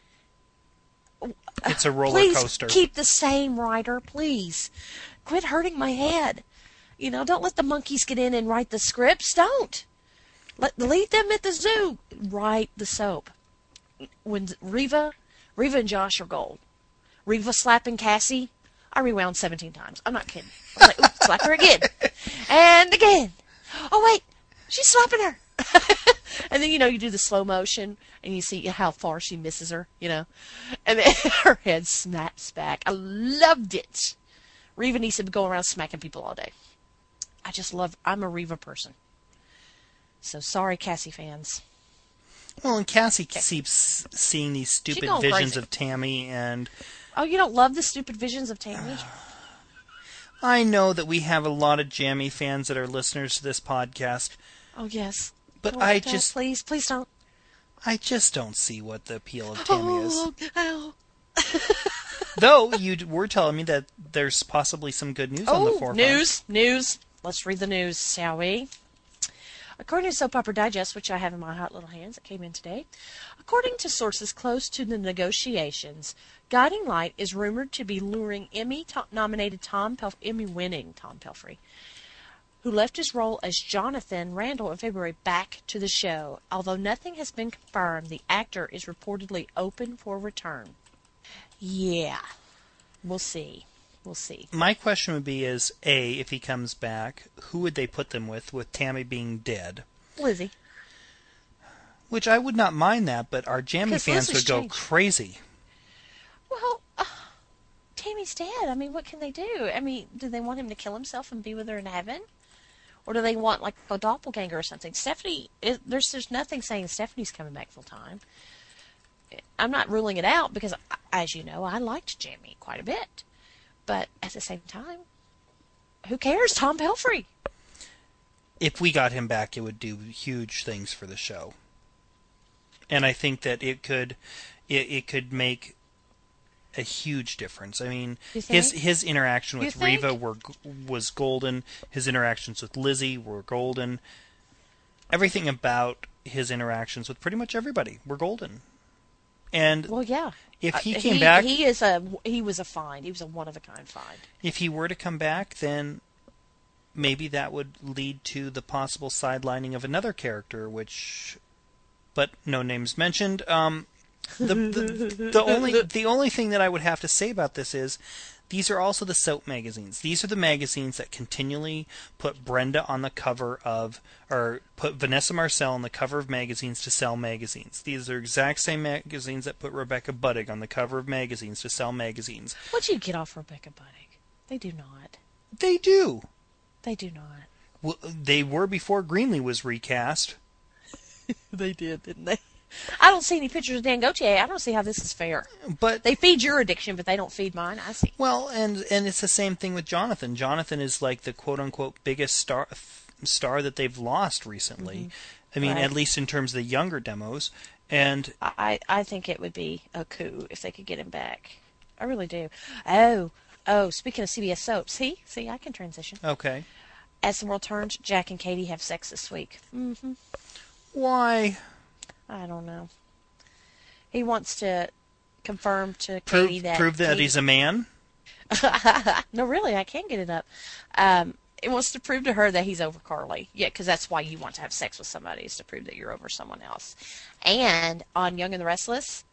It's a roller coaster. Please keep the same writer, please. Quit hurting my head. Don't let the monkeys get in and write the scripts. Don't. Leave them at the zoo. Write the soap. When Reva and Josh are gold. Reva slapping Cassie, I rewound 17 times. I'm not kidding. I was like, oops, slap her again. And again. Oh, wait. She's slapping her. And then, you do the slow motion, and you see how far she misses her, And then her head snaps back. I loved it. Reva needs to go around smacking people all day. I'm a Reva person. So sorry, fans. Well, and Cassie keeps seeing these stupid visions crazy. of Tammy and... Oh, you don't love the stupid visions of Tammy? I know that we have a lot of Jammy fans that are listeners to this podcast. Oh, yes. But Please don't. I just don't see what the appeal of Tammy is. Ow. Though you were telling me that there's possibly some good news on the forefront. News. Let's read the news, shall we? According to Soap Opera Digest, which I have in my hot little hands, it came in today. According to sources close to the negotiations, Guiding Light is rumored to be luring Emmy-nominated Emmy-winning Tom Pelphrey, who left his role as Jonathan Randall in February, back to the show. Although nothing has been confirmed, the actor is reportedly open for return. Yeah, we'll see. My question would be is, A, if he comes back, who would they put them with Tammy being dead? Lizzie. Which I would not mind that, but our Jammy fans would go crazy. Well, Tammy's dead. I mean, what can they do? I mean, do they want him to kill himself and be with her in heaven? Or do they want, like, a doppelganger or something? Stephanie, there's nothing saying Stephanie's coming back full time. I'm not ruling it out because, as you know, I liked Jamie quite a bit. But at the same time, who cares? Tom Pelphrey. If we got him back, it would do huge things for the show. And I think that it could make a huge difference. I mean, his interaction with Reva was golden. His interactions with Lizzie were golden. Everything about his interactions with pretty much everybody were golden. And well, yeah. If he came back, he was a find. He was a one-of-a-kind find. If he were to come back, then maybe that would lead to the possible sidelining of another character, but no names mentioned. The only thing that I would have to say about this is these are also the soap magazines. These are the magazines that continually put Brenda on the cover of, or put Vanessa Marcel on the cover of magazines to sell magazines. These are exact same magazines that put Rebecca Budig on the cover of magazines to sell magazines. What'd you get off Rebecca Budig? They do not. They do. They do not. Well, they were before Greenlee was recast. They did, didn't they? I don't see any pictures of Dan Gauthier. I don't see how this is fair. But they feed your addiction, but they don't feed mine. I see. Well, and it's the same thing with Jonathan. Jonathan is like the quote-unquote biggest star that they've lost recently. Mm-hmm. I mean, right. At least in terms of the younger demos. And I think it would be a coup if they could get him back. I really do. Oh, speaking of CBS soap, see, I can transition. Okay. As the World Turns, Jack and Katie have sex this week. Mm-hmm. Why? I don't know. He wants to confirm to Katie that... Prove that he's a man? No, really, I can't get it up. It wants to prove to her that he's over Carly. Yeah, because that's why you want to have sex with somebody, is to prove that you're over someone else. And on Young and the Restless,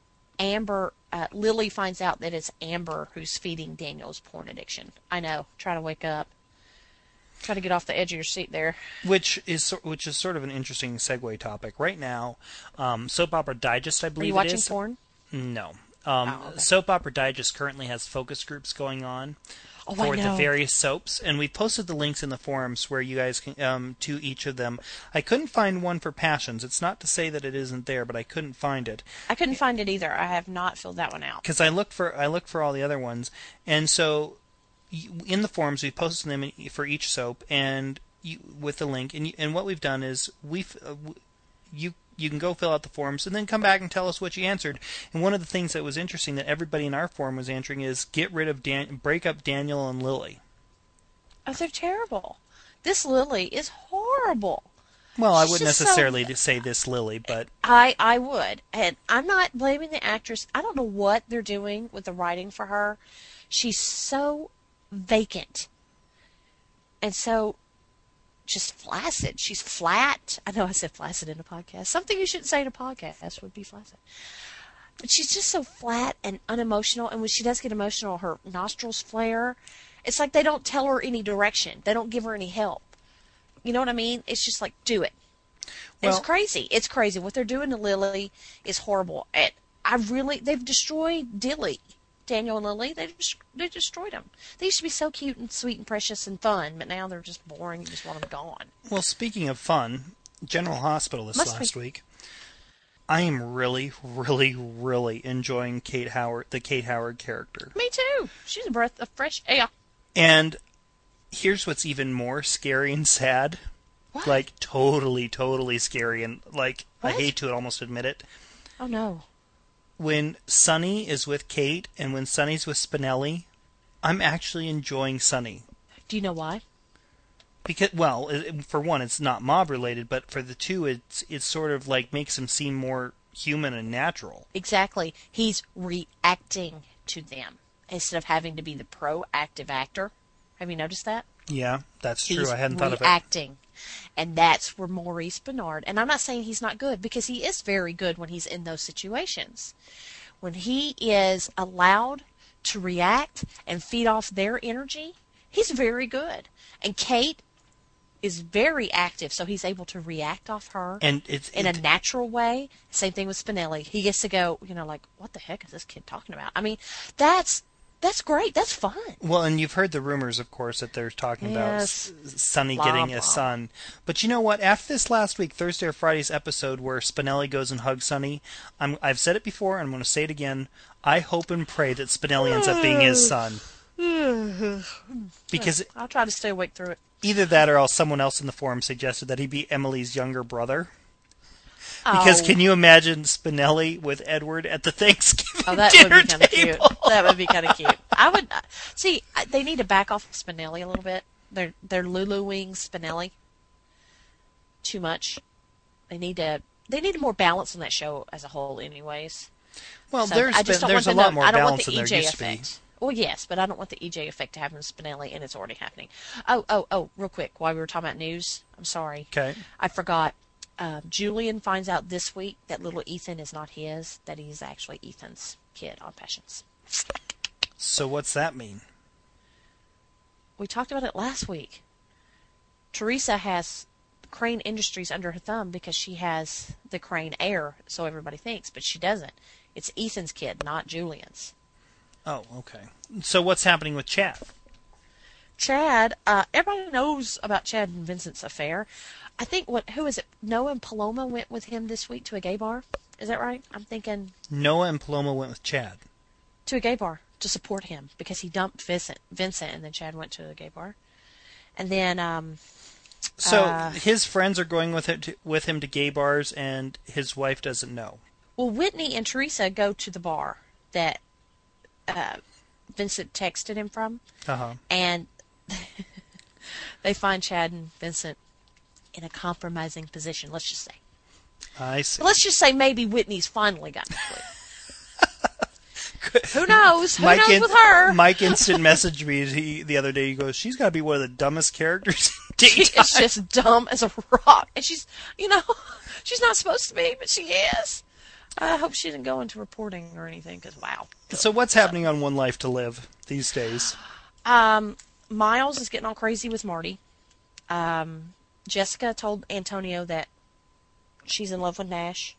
Lily finds out that it's Amber who's feeding Daniel's porn addiction. I know. Try to wake up. Try to get off the edge of your seat there. Which is sort of an interesting segue topic. Right now, Soap Opera Digest, I believe it is. Are you watching porn? No. Okay. Soap Opera Digest currently has focus groups going on for the various soaps, and we posted the links in the forums where you guys can to each of them. I couldn't find one for Passions. It's not to say that it isn't there, but I couldn't find it. I couldn't find it either. I have not filled that one out. Because I looked for all the other ones, and so in the forums we posted them for each soap and with the link. And what we've done is you can go fill out the forms and then come back and tell us what you answered. And one of the things that was interesting that everybody in our forum was answering is break up Daniel and Lily. Oh, they're terrible. This Lily is horrible. Well, I wouldn't necessarily say this Lily, but... I would. And I'm not blaming the actress. I don't know what they're doing with the writing for her. She's so vacant. And so... just flaccid. She's flat. I know I said flaccid in a podcast. Something you shouldn't say in a podcast would be flaccid. But she's just so flat and unemotional. And when she does get emotional, her nostrils flare. It's like they don't tell her any direction. They don't give her any help. You know what I mean? It's just like, do it. Well, it's crazy. It's crazy. What they're doing to Lily is horrible. And they've destroyed Daniel and Lily, they destroyed them. They used to be so cute and sweet and precious and fun, but now they're just boring. You just want them gone. Well, speaking of fun, General Hospital last week. I am really, really, really enjoying the Kate Howard character. Me too. She's a breath of fresh air. And here's what's even more scary and sad. What? Like, totally, totally scary. And, like, what? I hate to almost admit it. Oh, no. When Sonny is with Kate and when Sonny's with Spinelli, I'm actually enjoying Sonny. Do you know why? Because, well, for one, it's not mob related, but for the two, it's sort of like makes him seem more human and natural. Exactly. He's reacting to them instead of having to be the proactive actor. Have you noticed that? Yeah, that's true. I hadn't thought of it. He's reacting. And that's where Maurice Benard, and I'm not saying he's not good, because he is very good when he's in those situations. When he is allowed to react and feed off their energy, he's very good. And Kate is very active, so he's able to react off her in a natural way. Same thing with Spinelli. He gets to go, like, what the heck is this kid talking about? I mean, that's great. That's fun. Well, and you've heard the rumors, of course, that they're talking about Sonny getting a son. But you know what? After this last week, Thursday or Friday's episode where Spinelli goes and hugs Sonny, I've said it before, and I'm going to say it again. I hope and pray that Spinelli ends up being his son. Because I'll try to stay awake through it. Either that or else someone else in the forum suggested that he be Emily's younger brother. Because can you imagine Spinelli with Edward at the Thanksgiving dinner table? Cute. That would be kind of cute. I would see. They need to back off of Spinelli a little bit. They're Lulu-wing Spinelli too much. They need more balance on that show as a whole, anyways. Well, so there's a lot more balance than there used to be. Well, yes, but I don't want the EJ effect to happen with Spinelli, and it's already happening. Oh, real quick, while we were talking about news, I'm sorry. Okay. I forgot. Julian finds out this week that little Ethan is not his, that he's actually Ethan's kid on Passions. So what's that mean? We talked about it last week. Teresa has Crane Industries under her thumb because she has the Crane heir, so everybody thinks, but she doesn't. It's Ethan's kid, not Julian's. Oh, okay. So what's happening with Chad? Chad, everybody knows about Chad and Vincent's affair. I think, who is it? Noah and Paloma went with him this week to a gay bar. Is that right? I'm thinking. Noah and Paloma went with Chad. To a gay bar to support him because he dumped Vincent, and then Chad went to a gay bar. And then, so his friends are going with him to gay bars, and his wife doesn't know. Well, Whitney and Teresa go to the bar that Vincent texted him from, and they find Chad and Vincent in a compromising position. Let's just say. I see. Let's just say maybe Whitney's finally gotten a clue. Who knows? Who knows with her? Mike instant messaged me the other day. He goes, "She's got to be one of the dumbest characters in She daytime." is just dumb as a rock, and she's not supposed to be, but she is. I hope she didn't go into reporting or anything, because wow. So what's happening on One Life to Live these days? Miles is getting all crazy with Marty. Jessica told Antonio that she's in love with Nash.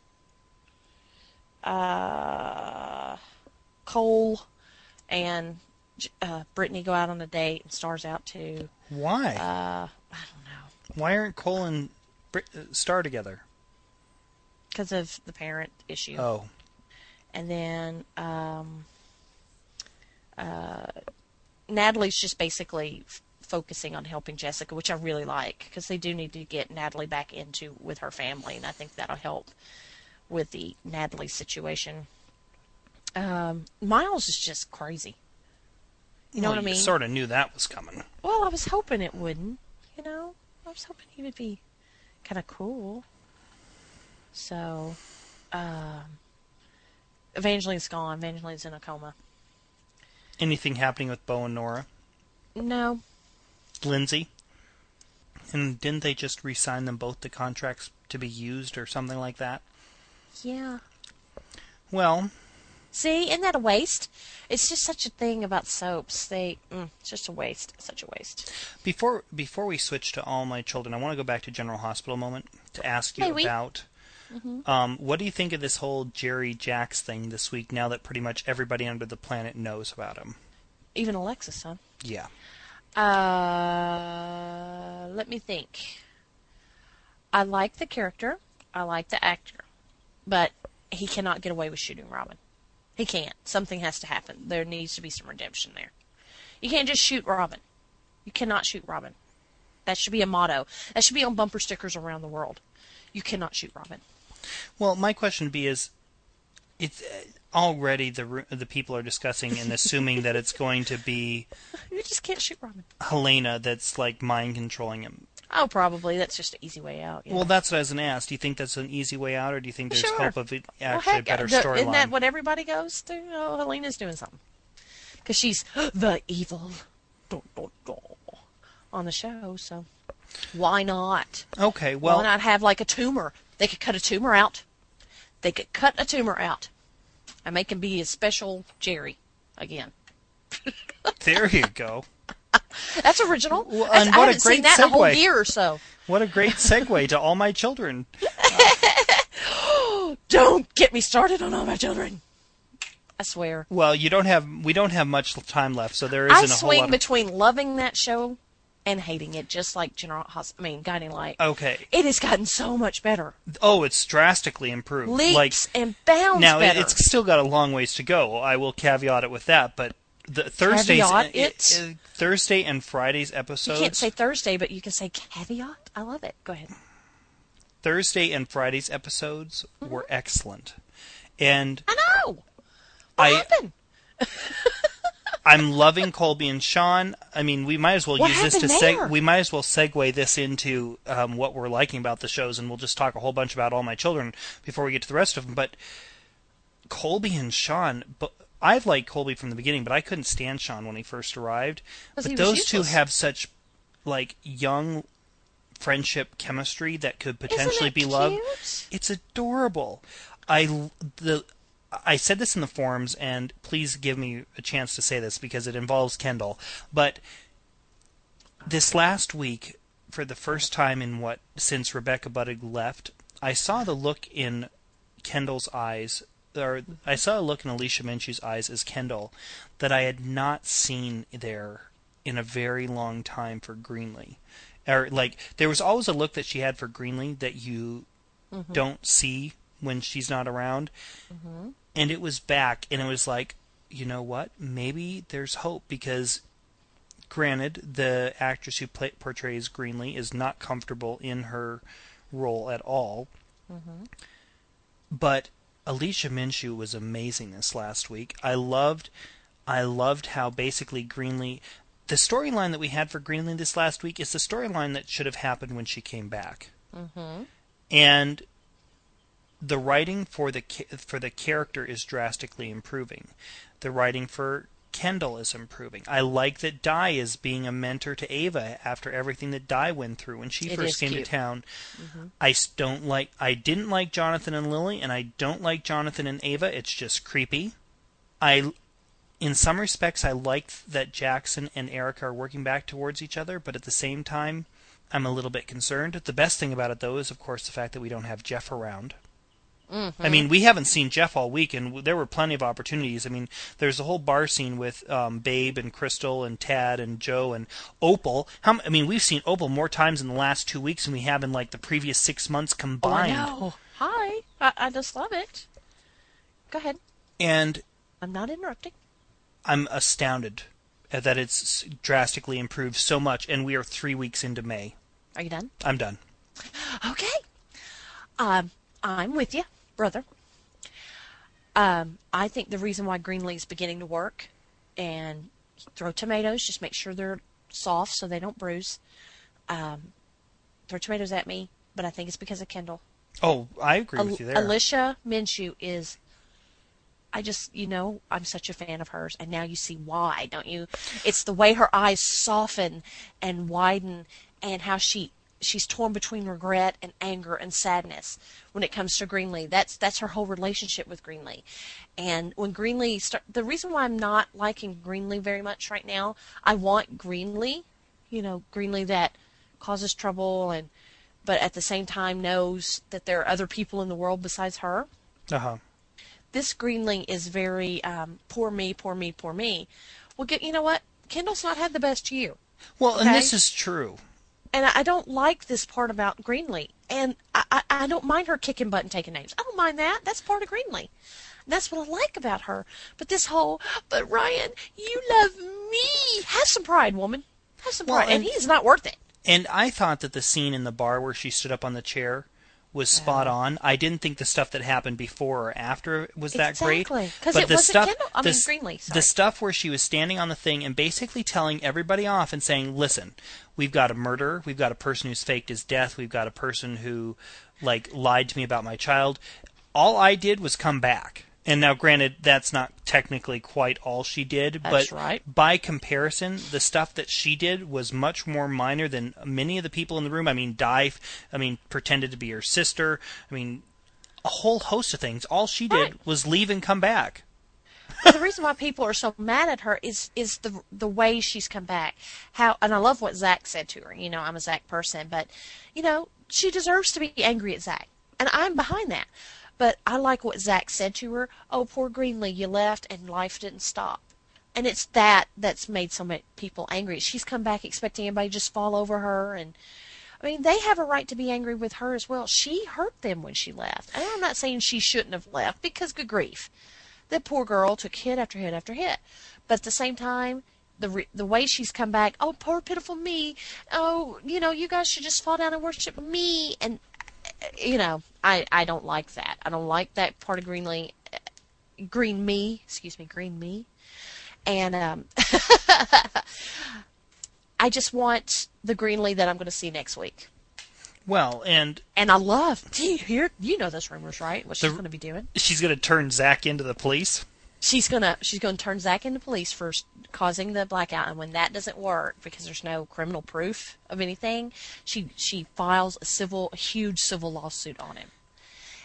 Cole and Brittany go out on a date, and Star's out too. Why? I don't know. Why aren't Cole and Star together? Because of the parent issue. Oh. And then Natalie's just basically focusing on helping Jessica, which I really like, because they do need to get Natalie back with her family, and I think that'll help with the Natalie situation. Miles is just crazy. You know what I mean? You sort of knew that was coming. Well, I was hoping it wouldn't. I was hoping he would be kind of cool. So, Evangeline's gone. Evangeline's in a coma. Anything happening with Bo and Nora? No. Lindsay? And didn't they just re-sign them both to contracts to be used or something like that? Yeah. Well... See, isn't that a waste? It's just such a thing about soaps. It's just a waste. Such a waste. Before we switch to All My Children, I want to go back to General Hospital a moment to ask you about... what do you think of this whole Jerry Jacks thing this week, now that pretty much everybody under the planet knows about him? Even Alexis, huh? Yeah. Let me think. I like the character. I like the actor. But he cannot get away with shooting Robin. He can't. Something has to happen. There needs to be some redemption there. You can't just shoot Robin. You cannot shoot Robin. That should be a motto. That should be on bumper stickers around the world. You cannot shoot Robin. Well, my question is, it's already the people are discussing and assuming that it's going to be... You just can't shoot Robin. Helena that's like mind controlling him. Oh, probably. That's just an easy way out. Yeah. Well, that's what I was going to ask. Do you think that's an easy way out, or do you think there's hope of it a better Isn't storyline? that what everybody goes through? Oh, Helena's doing something. Because she's the evil on the show, so why not? Okay, well... Why not have like a tumor? They could cut a tumor out. And make him be a special Jerry again. There you go. That's original. Well, I what haven't a great seen that in a whole segue. year or so. What a great segue to All My Children. Don't get me started on All My Children. I swear. Well, we don't have much time left, so there isn't a whole lot. I swing between loving that show and hating it, just like Guiding Light. Okay. It has gotten so much better. Oh, it's drastically improved. Leaps and bounds now, better. It's still got a long ways to go. I will caveat it with that, but the Thursday and Fridays episodes... You can't say Thursday, but you can say caveat. I love it. Go ahead. Thursday and Fridays episodes were excellent. And I know! What happened? I'm loving Colby and Sean. I mean, we might as well use this to we might as well segue this into what we're liking about the shows, and we'll just talk a whole bunch about All My Children before we get to the rest of them. But Colby and Sean, I've liked Colby from the beginning, but I couldn't stand Sean when he first arrived. But those two have such young friendship chemistry that could potentially be love. Cute? It's adorable. I I said this in the forums, and please give me a chance to say this because it involves Kendall. But this last week, for the first time since Rebecca Budig left, I saw the look in Kendall's eyes, or I saw a look in Alicia Minshew's eyes as Kendall that I had not seen there in a very long time for Greenlee. Or like there was always a look that she had for Greenlee that you don't see when she's not around. And it was back, and it was like, you know what? Maybe there's hope, because granted, the actress who portrays Greenlee is not comfortable in her role at all. But Alicia Minshew was amazing this last week. I loved how basically Greenlee, the storyline that we had for Greenlee this last week is the storyline that should have happened when she came back. And the writing for the character is drastically improving. The writing for Kendall is improving. I like that Di is being a mentor to Ava after everything that Di went through when she first came to town. I didn't like Jonathan and Lily, and I don't like Jonathan and Ava. It's just creepy. In some respects, I like that Jackson and Erica are working back towards each other, but at the same time, I'm a little bit concerned. The best thing about it, though, is, of course, the fact that we don't have Jeff around. I mean, we haven't seen Jeff all week, and there were plenty of opportunities. I mean, there's a whole bar scene with Babe and Crystal and Tad and Joe and Opal. We've seen Opal more times in the last 2 weeks than we have in, like, the previous 6 months combined. Oh, I know. Hi. I just love it. Go ahead. And I'm not interrupting. I'm astounded that it's drastically improved so much, and we are 3 weeks into May. Are you done? I'm done. Okay. I'm with you, brother. I think the reason why Greenlee's beginning to work, and throw tomatoes, just make sure they're soft so they don't bruise. Throw tomatoes at me, but I think it's because of Kendall. Oh, I agree with you there. Alicia Minshew is, I'm such a fan of hers, and now you see why, don't you? It's the way her eyes soften and widen, and how she's torn between regret and anger and sadness when it comes to Greenlee. That's her whole relationship with Greenlee. And when Greenlee the reason why I'm not liking Greenlee very much right now, I want Greenlee, Greenlee that causes trouble but at the same time knows that there are other people in the world besides her. This Greenlee is very poor me, poor me, poor me. Well, you know what? Kendall's not had the best year. Well, okay? And this is true. And I don't like this part about Greenlee. And I don't mind her kicking butt and taking names. I don't mind that. That's part of Greenlee. That's what I like about her. But but Ryan, you love me. Have some pride, woman. Have some pride. And he's not worth it. And I thought that the scene in the bar where she stood up on the chair was spot on. I didn't think the stuff that happened before or after was that great. Exactly. Because it wasn't Greenlee. Sorry. The stuff where she was standing on the thing and basically telling everybody off and saying, listen, we've got a murderer, we've got a person who's faked his death, we've got a person who lied to me about my child. All I did was come back. And now, granted, that's not technically quite all she did, but by comparison, the stuff that she did was much more minor than many of the people in the room. Di, pretended to be her sister. A whole host of things. All she did was leave and come back. Well, the reason why people are so mad at her is the way she's come back. And I love what Zach said to her. I'm a Zach person, but she deserves to be angry at Zach, and I'm behind that. But I like what Zach said to her. Oh, poor Greenlee, you left and life didn't stop. And it's that's made so many people angry. She's come back expecting everybody to just fall over her. And they have a right to be angry with her as well. She hurt them when she left. And I'm not saying she shouldn't have left, because good grief. That poor girl took hit after hit after hit. But at the same time, the way she's come back, oh, poor pitiful me. Oh, you guys should just fall down and worship me. And I don't like that. I don't like that part of Greenlee. Green me. And I just want the Greenlee that I'm going to see next week. Well, and I love, you know those rumors, right? What she's going to be doing? She's going to turn Zach into the police? She's going to turn Zach into police for causing the blackout, and when that doesn't work because there's no criminal proof of anything, she files a huge civil lawsuit on him.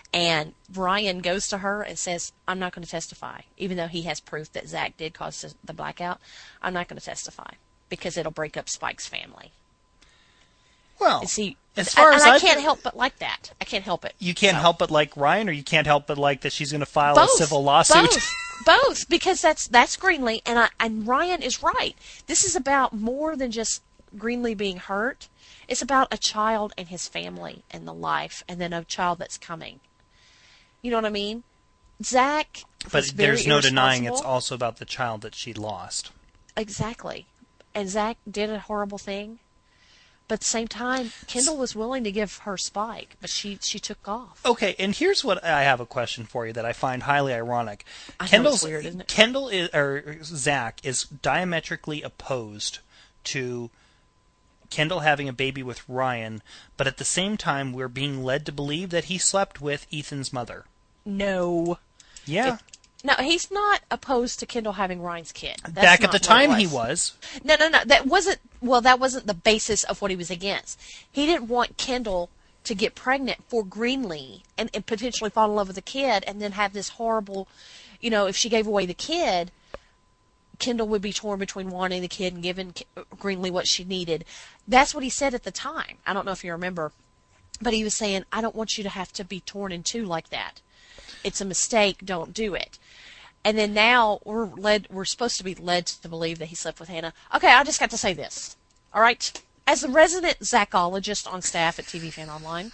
And Ryan goes to her and says, I'm not going to testify, even though he has proof that Zach did cause the blackout. I'm not going to testify because it'll break up Spike's family. Well, and see, as far as I can't help but like that. I can't help it. You can't help but like Ryan, or you can't help but like that she's going to file Both. a civil lawsuit? Both, because that's Greenlee, and Ryan is right. This is about more than just Greenlee being hurt. It's about a child and his family and the life, and then a child that's coming. You know what I mean? Zach was very there's no denying it's irresponsible. also about the child that she lost. Exactly. And Zach did a horrible thing. But at the same time, Kendall was willing to give her Spike, but she took off. Okay, and here's what I have a question for you that I find highly ironic. I know it's weird, isn't it? Zach is diametrically opposed to Kendall having a baby with Ryan, but at the same time, we're being led to believe that he slept with Ethan's mother. No. Yeah. No, he's not opposed to Kendall having Ryan's kid. That's Back at not the what time, it he was. No. That wasn't the basis of what he was against. He didn't want Kendall to get pregnant for Greenlee and potentially fall in love with the kid and then have this horrible, if she gave away the kid, Kendall would be torn between wanting the kid and giving Greenlee what she needed. That's what he said at the time. I don't know if you remember, but he was saying, I don't want you to have to be torn in two like that. It's a mistake. Don't do it. And then now we're supposed to be led to believe that he slept with Hannah. Okay, I just got to say this. All right? As the resident Zachologist on staff at TV Fan Online,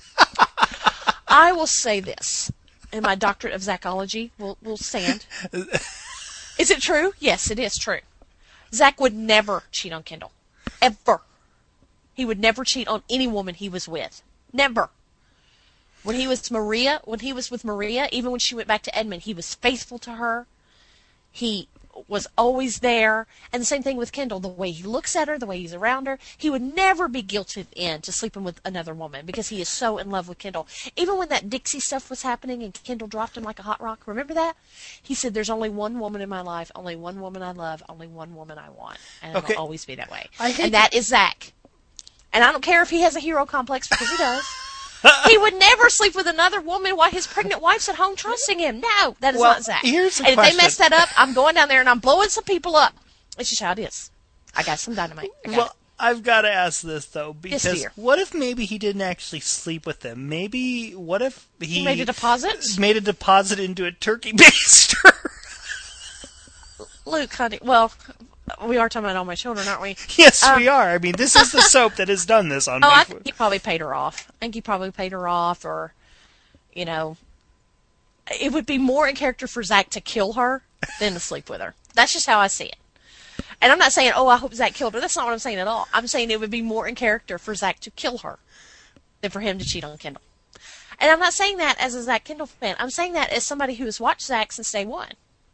I will say this, and my doctorate of Zachology will stand. Is it true? Yes, it is true. Zach would never cheat on Kendall. Ever. He would never cheat on any woman he was with. Never. When he was with Maria, even when she went back to Edmund, he was faithful to her. He was always there. And the same thing with Kendall. The way he looks at her, the way he's around her, he would never be guilted into sleeping with another woman because he is so in love with Kendall. Even when that Dixie stuff was happening and Kendall dropped him like a hot rock, remember that? He said, there's only one woman in my life, only one woman I love, only one woman I want. And it'll always be that way. And that is Zach. And I don't care if he has a hero complex, because he does. He would never sleep with another woman while his pregnant wife's at home trusting him. No, that is not Zach. Here's the and question. If they mess that up, I'm going down there and I'm blowing some people up. It's just how it is. I got some dynamite. I've got to ask this, though, because yes, what if maybe he didn't actually sleep with them? Maybe, what if he made a deposit? Made a deposit into a turkey baster? Luke, honey, well, we are talking about All My Children, aren't we? Yes, we are. I mean, this is the soap that has done this on I think he probably paid her off. Or, it would be more in character for Zach to kill her than to sleep with her. That's just how I see it. And I'm not saying, I hope Zach killed her. That's not what I'm saying at all. I'm saying it would be more in character for Zach to kill her than for him to cheat on Kendall. And I'm not saying that as a Zach Kendall fan. I'm saying that as somebody who has watched Zach since day one.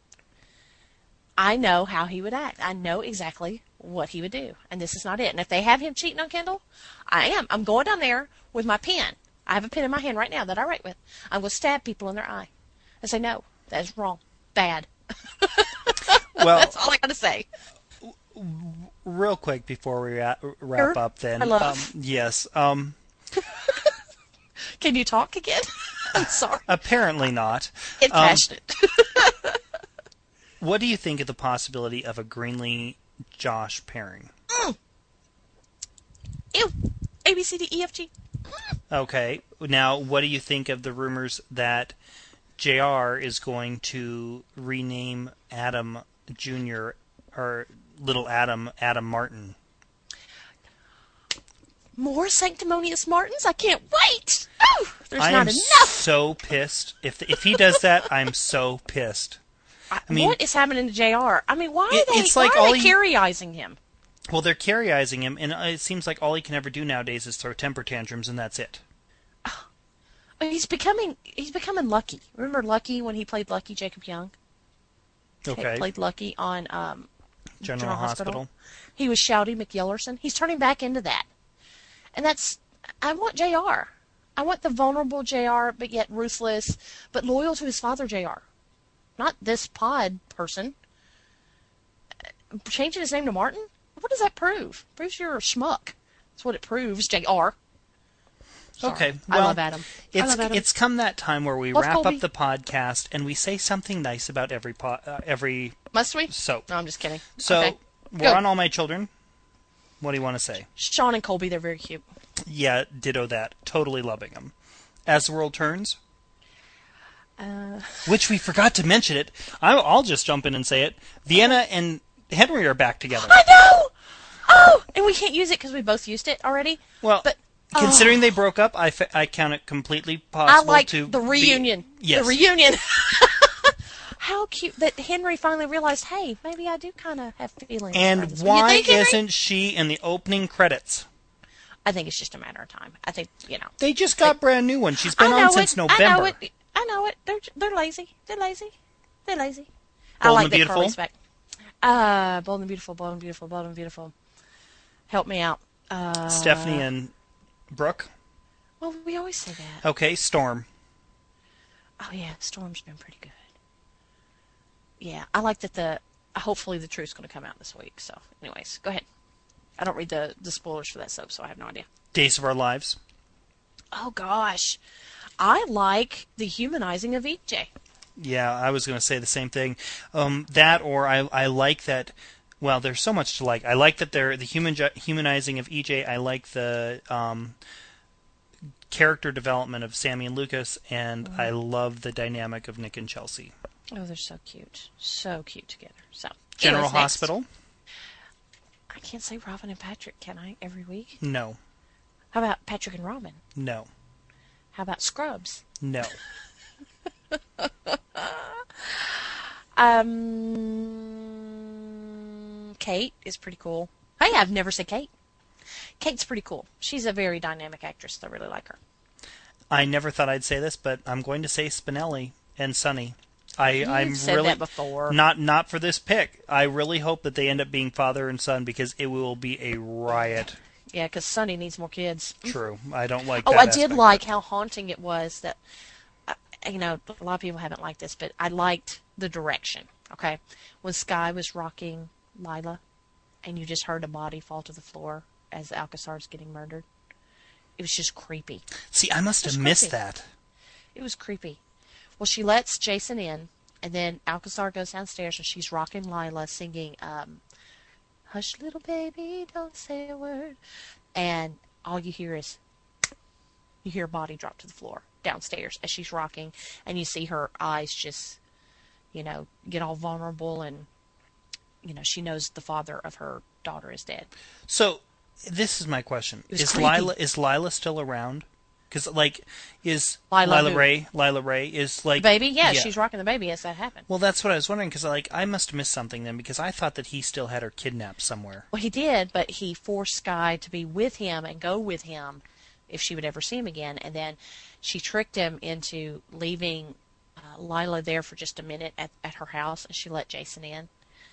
I know how he would act. I know exactly what he would do. And this is not it. And if they have him cheating on Kendall, I'm going down there with my pen. I have a pen in my hand right now that I write with. I'm going to stab people in their eye. I say, no, that is wrong. Bad. Well, that's all I got to say. Real quick before we wrap up then. I love. Yes. Can you talk again? I'm sorry. Apparently not. Get passionate. What do you think of the possibility of a Greenlee-Josh pairing? Ew. A, B, C, D, E, F, G. Okay. Now, what do you think of the rumors that JR is going to rename Adam Jr. or Little Adam Martin? more sanctimonious Martins. I can't wait. Oh, there's not enough. I am so pissed. If he does that, I'm so pissed. I mean, what is happening to JR? I mean, why are they carryizing him? Well, they're carryizing him, and it seems like all he can ever do nowadays is throw temper tantrums, and that's it. He's becoming Lucky. Remember Lucky when he played Lucky, Jacob Young? Okay. He played Lucky on General Hospital. He was Shouty McYellerson. He's turning back into that. And I want JR. I want the vulnerable JR, but yet ruthless, but loyal to his father JR. Not this pod person. Changing his name to Martin? What does that prove? It proves you're a schmuck. That's what it proves, JR. Sorry. Okay, I well, love Adam. I love Adam. it's come that time where we Love wrap Colby. up the podcast and we say something nice about every Must we? soap. No, I'm just kidding. So Okay. we're Go. on All My Children. What do you want to say? Sean and Colby, they're very cute. Yeah, ditto that. Totally loving them. As the World Turns, which we forgot to mention it. I'll just jump in and say it. Vienna and Henry are back together. I know! Oh! And we can't use it because we both used it already. Well, but considering they broke up, I count it completely I possible like to the reunion. Yes. The reunion. How cute that Henry finally realized, hey, maybe I do kind of have feelings. about And this. You why think, Henry? isn't she in the opening credits? I think it's just a matter of time. I think, They just got brand new ones. She's been I know on since it. November. I know it. They're lazy. They're lazy. They're lazy. I Bold like and that Beautiful? Carly's back. Bold and Beautiful, Bold and Beautiful, Bold and Beautiful. Help me out. Stephanie and Brooke. Well, we always say that. Okay, Storm. Oh, yeah, Storm's been pretty good. Yeah, I like that hopefully the truth's going to come out this week. So, anyways, go ahead. I don't read the spoilers for that soap, so I have no idea. Days of Our Lives. Oh, gosh. I like the humanizing of EJ. Yeah, I was going to say the same thing. That, or I like that. Well, there's so much to like. I like that they're the humanizing of EJ. I like the character development of Sammy and Lucas, and I love the dynamic of Nick and Chelsea. Oh, they're so cute. So cute together. So, General anyways, next. Hospital? I can't say Robin and Patrick, can I, every week? No. How about Patrick and Robin? No. How about Scrubs? No. Kate is pretty cool. Hey, I've never said Kate. Kate's pretty cool. She's a very dynamic actress. I really like her. I never thought I'd say this, but I'm going to say Spinelli and Sonny. I'm said really that before. Not for this pick. I really hope that they end up being father and son because it will be a riot. Yeah, because Sonny needs more kids. True. I don't like Oh, that I did aspect. like how haunting it was that, a lot of people haven't liked this, but I liked the direction, okay? When Sky was rocking Lila and you just heard a body fall to the floor as Alcazar's getting murdered, it was just creepy. See, I must have missed that. It was creepy. Well, she lets Jason in, and then Alcazar goes downstairs and she's rocking Lila singing, Hush, little baby, don't say a word. And all you hear is, you hear a body drop to the floor downstairs as she's rocking, and you see her eyes just, get all vulnerable, and, she knows the father of her daughter is dead. So, this is my question: It was Is creepy. Lila still around? Because is Lila who? Lila Ray is like The baby? Yeah, she's rocking the baby as that happened. Well, that's what I was wondering because I must have missed something then because I thought that he still had her kidnapped somewhere. Well, he did, but he forced Sky to be with him and go with him if she would ever see him again. And then she tricked him into leaving Lila there for just a minute at her house, and she let Jason in.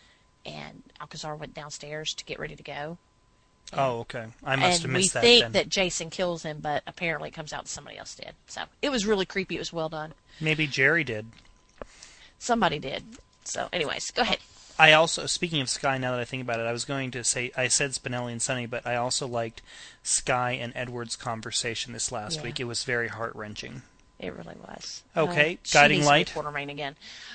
And Alcazar went downstairs to get ready to go. Oh, okay. I must have missed that And we then. think that Jason kills him, but apparently it comes out that somebody else did. So it was really creepy. It was well done. Maybe Jerry did. Somebody did. So anyways, go ahead. I also, speaking of Sky, now that I think about it, I was going to say, I said Spinelli and Sonny, but I also liked Sky and Edward's conversation this last week. It was very heart-wrenching. It really was. Okay, she Guiding needs to be Light. Quartermain again.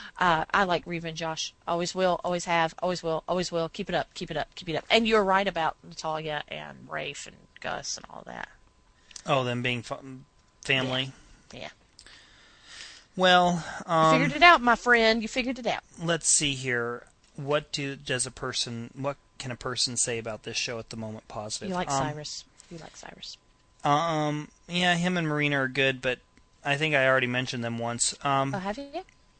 I like Reva and Josh. Always will, always have, always will, always will. Keep it up, keep it up, keep it up. And you're right about Natalia and Rafe and Gus and all that. Oh, them being family. Yeah. Well, You figured it out, my friend. You figured it out. let's see here. What can a person say about this show at the moment positive? You like Cyrus. You like Cyrus. Yeah, him and Marina are good, but I think I already mentioned them once. Oh, have you?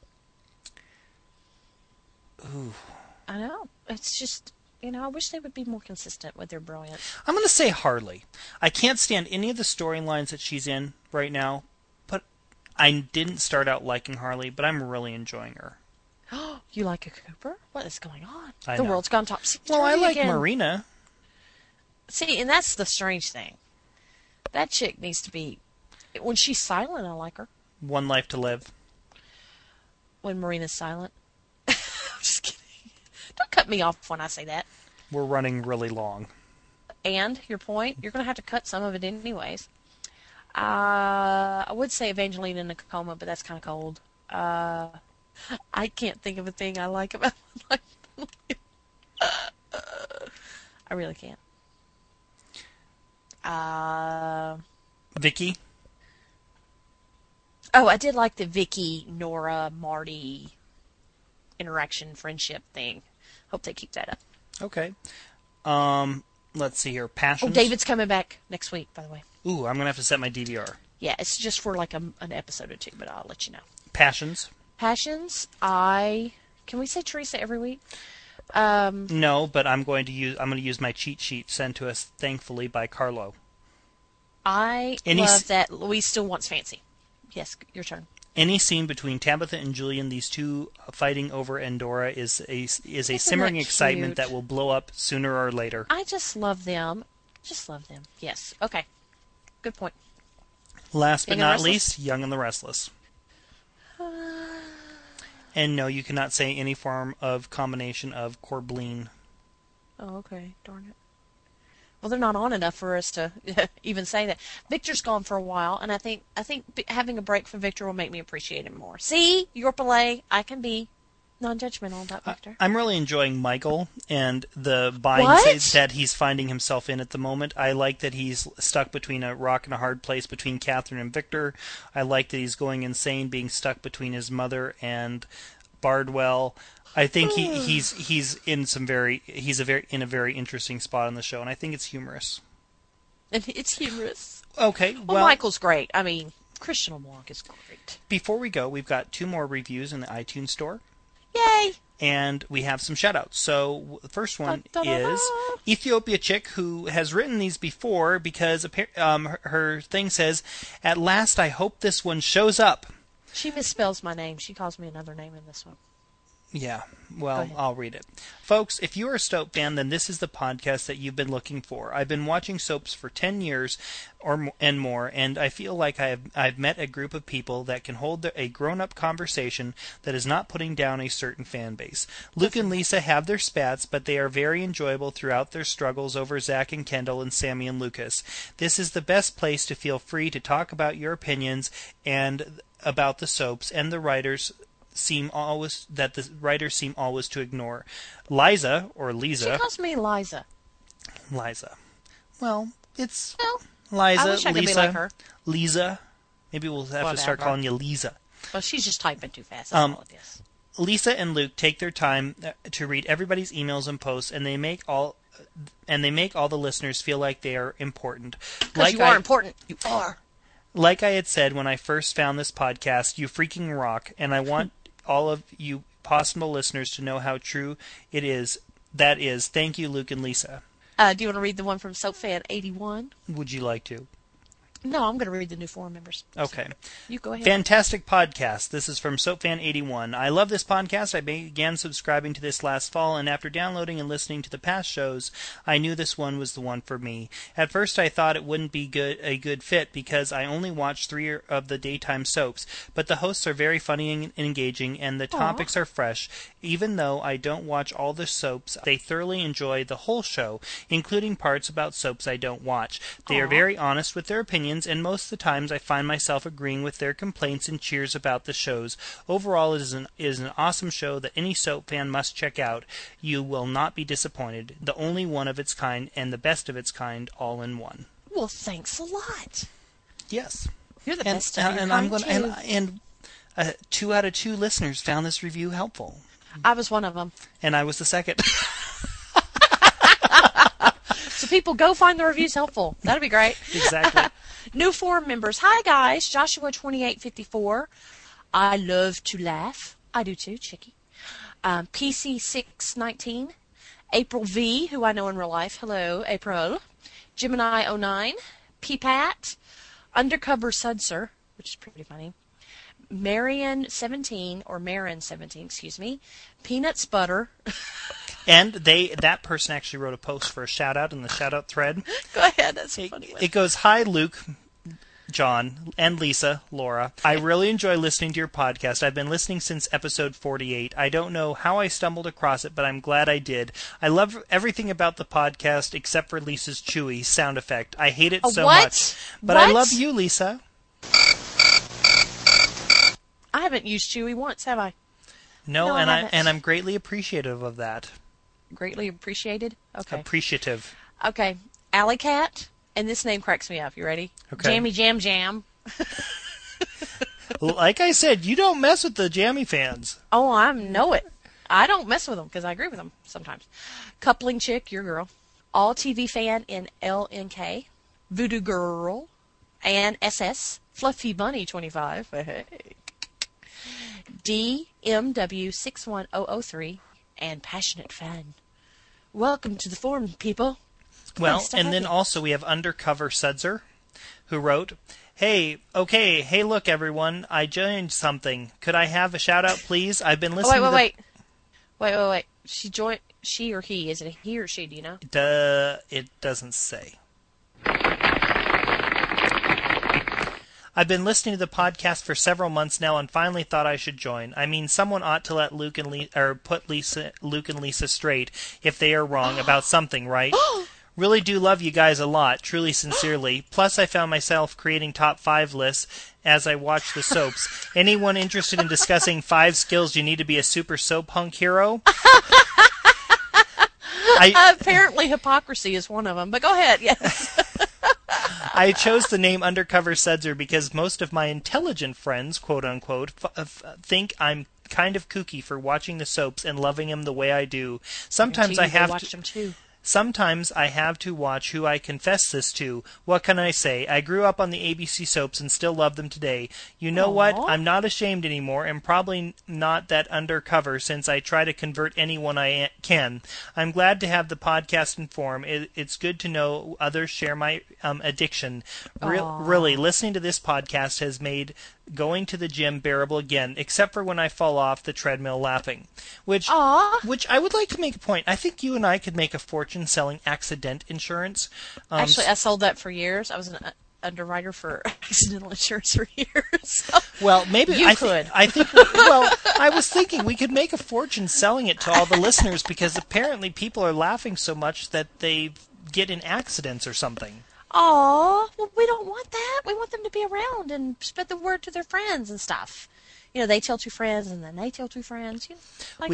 Ooh. I know. It's just, I wish they would be more consistent with their brilliance. I'm going to say Harley. I can't stand any of the storylines that she's in right now, but I didn't start out liking Harley, but I'm really enjoying her. You like a Cooper? What is going on? I The know. world's gone topsy-turvy Well, I like again. Marina. See, and that's the strange thing. That chick needs to be... When she's silent, I like her. One Life to Live. When Marina's silent. I'm just kidding. Don't cut me off when I say that. We're running really long. And, your point, you're going to have to cut some of it anyways. I would say Evangelina Nakoma, but that's kind of cold. I can't think of a thing I like about my life. I really can't. Vicky? Oh, I did like the Vicky, Nora, Marty interaction, friendship thing. Hope they keep that up. Okay. Let's see here. Oh, Passions? David's coming back next week, by the way. Ooh, I'm going to have to set my DVR. Yeah, it's just for like an episode or two, but I'll let you know. Passions? Passions, can we say Teresa every week? No, but I'm going to use my cheat sheet sent to us, thankfully, by Carlo. I love that Louise still wants Fancy. Yes, your turn. Any scene between Tabitha and Julian, these two fighting over Endora, is a simmering excitement that will blow up sooner or later. I just love them. Just love them. Yes. Okay. Good point. Last but not least, Young and the Restless. And no, you cannot say any form of combination of Corbleen. Oh, okay. Darn it. Well, they're not on enough for us to even say that. Victor's gone for a while, and I think having a break from Victor will make me appreciate him more. See, Yorpalay, I can be non-judgmental about Victor. I'm really enjoying Michael and the binds that he's finding himself in at the moment. I like that he's stuck between a rock and a hard place between Catherine and Victor. I like that he's going insane, being stuck between his mother and Bardwell. I think he's in a very interesting spot on the show, and I think it's humorous. And it's humorous. Okay, well, Michael's great. I mean, Christian LeBlanc is great. Before we go, we've got 2 more reviews in the iTunes store. Yay! And we have some shout-outs. So the first one is Ethiopia Chick, who has written these before because her thing says, "At last, I hope this one shows up." She misspells my name. She calls me another name in this one. Yeah, well, I'll read it. Folks, if you're a soap fan, then this is the podcast that you've been looking for. I've been watching soaps for 10 years and more, and I feel like I've met a group of people that can hold a grown-up conversation that is not putting down a certain fan base. Luke and Lisa have their spats, but they are very enjoyable throughout their struggles over Zach and Kendall and Sammy and Lucas. This is the best place to feel free to talk about your opinions and about the soaps, and the writers seem always to ignore. Liza, or Lisa. She calls me Liza. Liza. Well, it's Liza, I wish I could be like her. Lisa. Maybe we'll have to start calling you Lisa. Well, she's just typing too fast. That's all it is. Lisa and Luke take their time to read everybody's emails and posts, and they make all the listeners feel like they are important. Because you are important. You are. Like I had said when I first found this podcast, you freaking rock, and I want all of you possible listeners to know how true it is. That is, thank you, Luke and Lisa. Do you want to read the one from SoapFan81? Would you like to? No, I'm going to read the new forum members. Okay. You go ahead. Fantastic podcast. This is from SoapFan81. I love this podcast. I began subscribing to this last fall, and after downloading and listening to the past shows, I knew this one was the one for me. At first, I thought it wouldn't be a good fit because I only watched 3 of the daytime soaps, but the hosts are very funny and engaging, and the topics are fresh. Even though I don't watch all the soaps, they thoroughly enjoy the whole show, including parts about soaps I don't watch. They are very honest with their opinions, and most of the times I find myself agreeing with their complaints and cheers about the shows. Overall, it is an awesome show that any soap fan must check out. You will not be disappointed. The only one of its kind and the best of its kind all in one. Well, thanks a lot. Yes. You're the best of your and kind, I'm going too. and 2 out of 2 listeners found this review helpful. I was one of them. And I was the second. So people, go find the reviews helpful. That'd be great. Exactly. New forum members. Hi, guys. Joshua2854. I love to laugh. I do too, Chicky. PC619. April V, who I know in real life. Hello, April. Gemini09. P-Pat. Undercover Sudser, which is pretty funny. Marin17, excuse me. Peanuts Butter. And that person actually wrote a post for a shout-out in the shout-out thread. Go ahead, that's a funny one. It goes, "Hi, Luke, John, and Lisa, Laura. I really enjoy listening to your podcast. I've been listening since episode 48. I don't know how I stumbled across it, but I'm glad I did. I love everything about the podcast except for Lisa's Chewy sound effect. I hate it so much. But I love you, Lisa. I haven't used Chewy once, have I? No, and I'm greatly appreciative of that. Greatly appreciated? Okay. Appreciative. Okay. Alley Cat, and this name cracks me up. You ready? Okay. Jammy Jam Jam. Like I said, you don't mess with the Jammy fans. Oh, I know it. I don't mess with them because I agree with them sometimes. Coupling Chick, your girl. All TV Fan in LNK. Voodoo Girl. And SS. Fluffy Bunny 25. DMW61003. And Passionate Fan. Welcome to the forum, people. Well, and then also we have Undercover Sudzer, who wrote, hey, look, everyone, I joined something. Could I have a shout-out, please? I've been listening Wait. She joined, she or he? Is it a he or she, do you know? It doesn't say. I've been listening to the podcast for several months now and finally thought I should join. I mean, someone ought to let Luke and Lisa straight if they are wrong about something, right? Really do love you guys a lot, truly sincerely. Plus, I found myself creating top 5 lists as I watch the soaps. Anyone interested in discussing 5 skills you need to be a super soap hunk hero? Apparently hypocrisy is one of them, but go ahead, yes. I chose the name Undercover Sudzer because most of my intelligent friends, quote-unquote, think I'm kind of kooky for watching the soaps and loving them the way I do. Sometimes I have watch them too. Sometimes I have to watch who I confess this to. What can I say? I grew up on the ABC soaps and still love them today. You know what? I'm not ashamed anymore and probably not that undercover since I try to convert anyone I can. I'm glad to have the podcast inform. It's good to know others share my addiction. Really, listening to this podcast has made going to the gym bearable again, except for when I fall off the treadmill laughing. Which I would like to make a point. I think you and I could make a fortune selling accident insurance. Actually, I sold that for years. I was an underwriter for accidental insurance for years. Well, maybe you could. I think. Well, I was thinking we could make a fortune selling it to all the listeners because apparently people are laughing so much that they get in accidents or something. Oh, well, we don't want that. We want them to be around and spread the word to their friends and stuff. You know, they tell 2 friends, and then they tell 2 friends. You know, like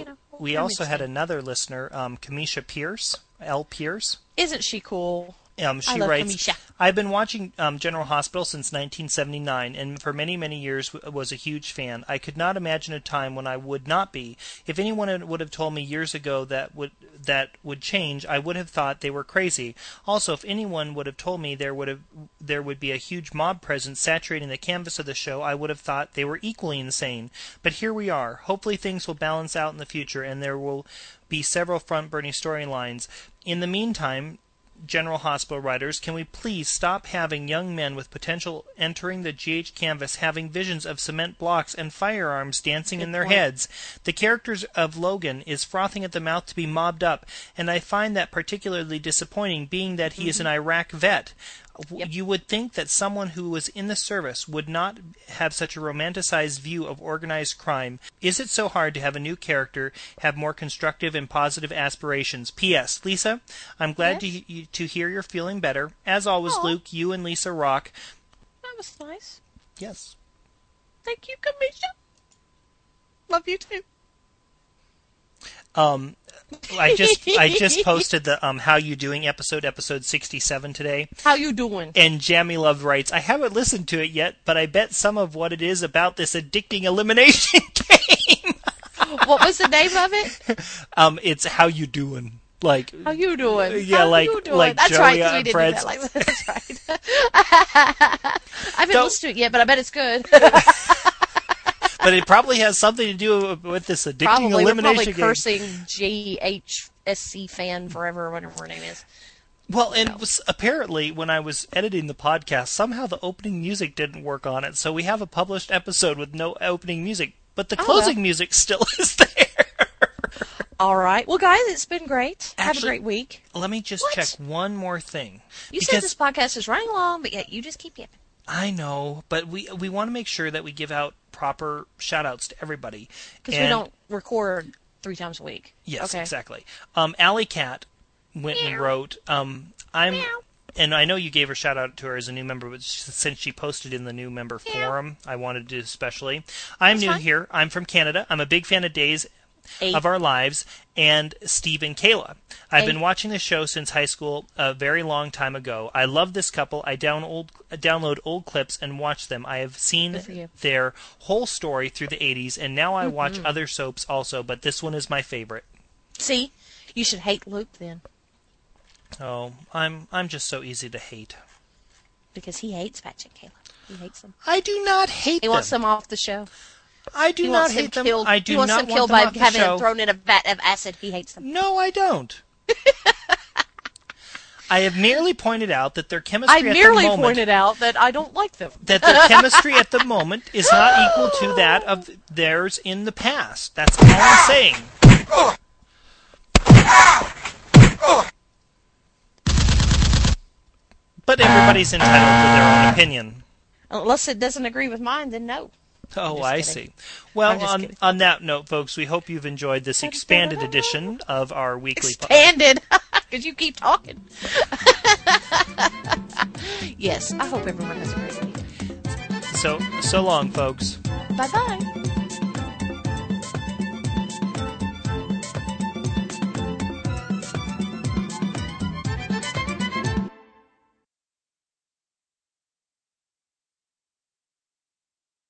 we also had another listener, Kamisha Pierce, L. Pierce. Isn't she cool? She I love writes, Kamisha. I've been watching General Hospital since 1979, and for many, many years was a huge fan. I could not imagine a time when I would not be. If anyone would have told me years ago that would change, I would have thought they were crazy. Also, if anyone would have told me there would be a huge mob presence saturating the canvas of the show, I would have thought they were equally insane. But here we are. Hopefully things will balance out in the future, and there will be several front-burning storylines. In the meantime, General Hospital writers, can we please stop having young men with potential entering the GH canvas having visions of cement blocks and firearms dancing in their heads? The character of Logan is frothing at the mouth to be mobbed up, and I find that particularly disappointing, being that he is an Iraq vet. Yep. You would think that someone who was in the service would not have such a romanticized view of organized crime. Is it so hard to have a new character have more constructive and positive aspirations? P.S. Lisa, I'm glad to hear you're feeling better. As always, Luke, you and Lisa rock. That was nice. Yes. Thank you, Kamisha. Love you too. I just posted the How You Doing episode 67 today. How you doing? And Jammy Love writes, I haven't listened to it yet, but I bet some of what it is about this addicting elimination game. What was the name of it? It's How You Doing. Like how you doing? Yeah, how like you doing? like that's Joey right, because we did Fred's. do that. That's right. I haven't listened to it yet, but I bet it's good. But it probably has something to do with this addicting elimination We're probably game. cursing GHSC fan forever, or whatever her name is. Well, and apparently when I was editing the podcast, somehow the opening music didn't work on it, so we have a published episode with no opening music, but the closing music still is there. All right. Well, guys, it's been great. Actually, have a great week. Let me just check one more thing. You said this podcast is running long, but yet you just keep yapping. I know, but we want to make sure that we give out proper shout-outs to everybody. Because we don't record 3 times a week. Yes, okay. Exactly. Alley Cat went and wrote, and I know you gave her shout out to her as a new member, but since she posted in the new member forum, I wanted to especially. I'm new here. I'm from Canada. I'm a big fan of Days of Our Lives and Steve and Kayla. I've been watching the show since high school a very long time ago. I love this couple. I download old clips and watch them. I have seen their whole story through the 80s, and now I watch other soaps also, but this one is my favorite. See? You should hate Luke then. Oh, I'm just so easy to hate. Because he hates Patch and Kayla. He hates them. I do not hate them. He wants them off the show. I do not hate them. I do not want them killed by having them thrown in a vat of acid. He hates them. No, I don't. I have merely pointed out that their chemistry at the moment... I merely pointed out that I don't like them. That their chemistry at the moment is not equal to that of theirs in the past. That's all I'm saying. But everybody's entitled to their own opinion. Unless it doesn't agree with mine, then no. Oh, I see. Well, on that note, folks, we hope you've enjoyed this expanded edition of our weekly... Expanded? Because you keep talking. Yes, I hope everyone has a great week. So long, folks. Bye-bye.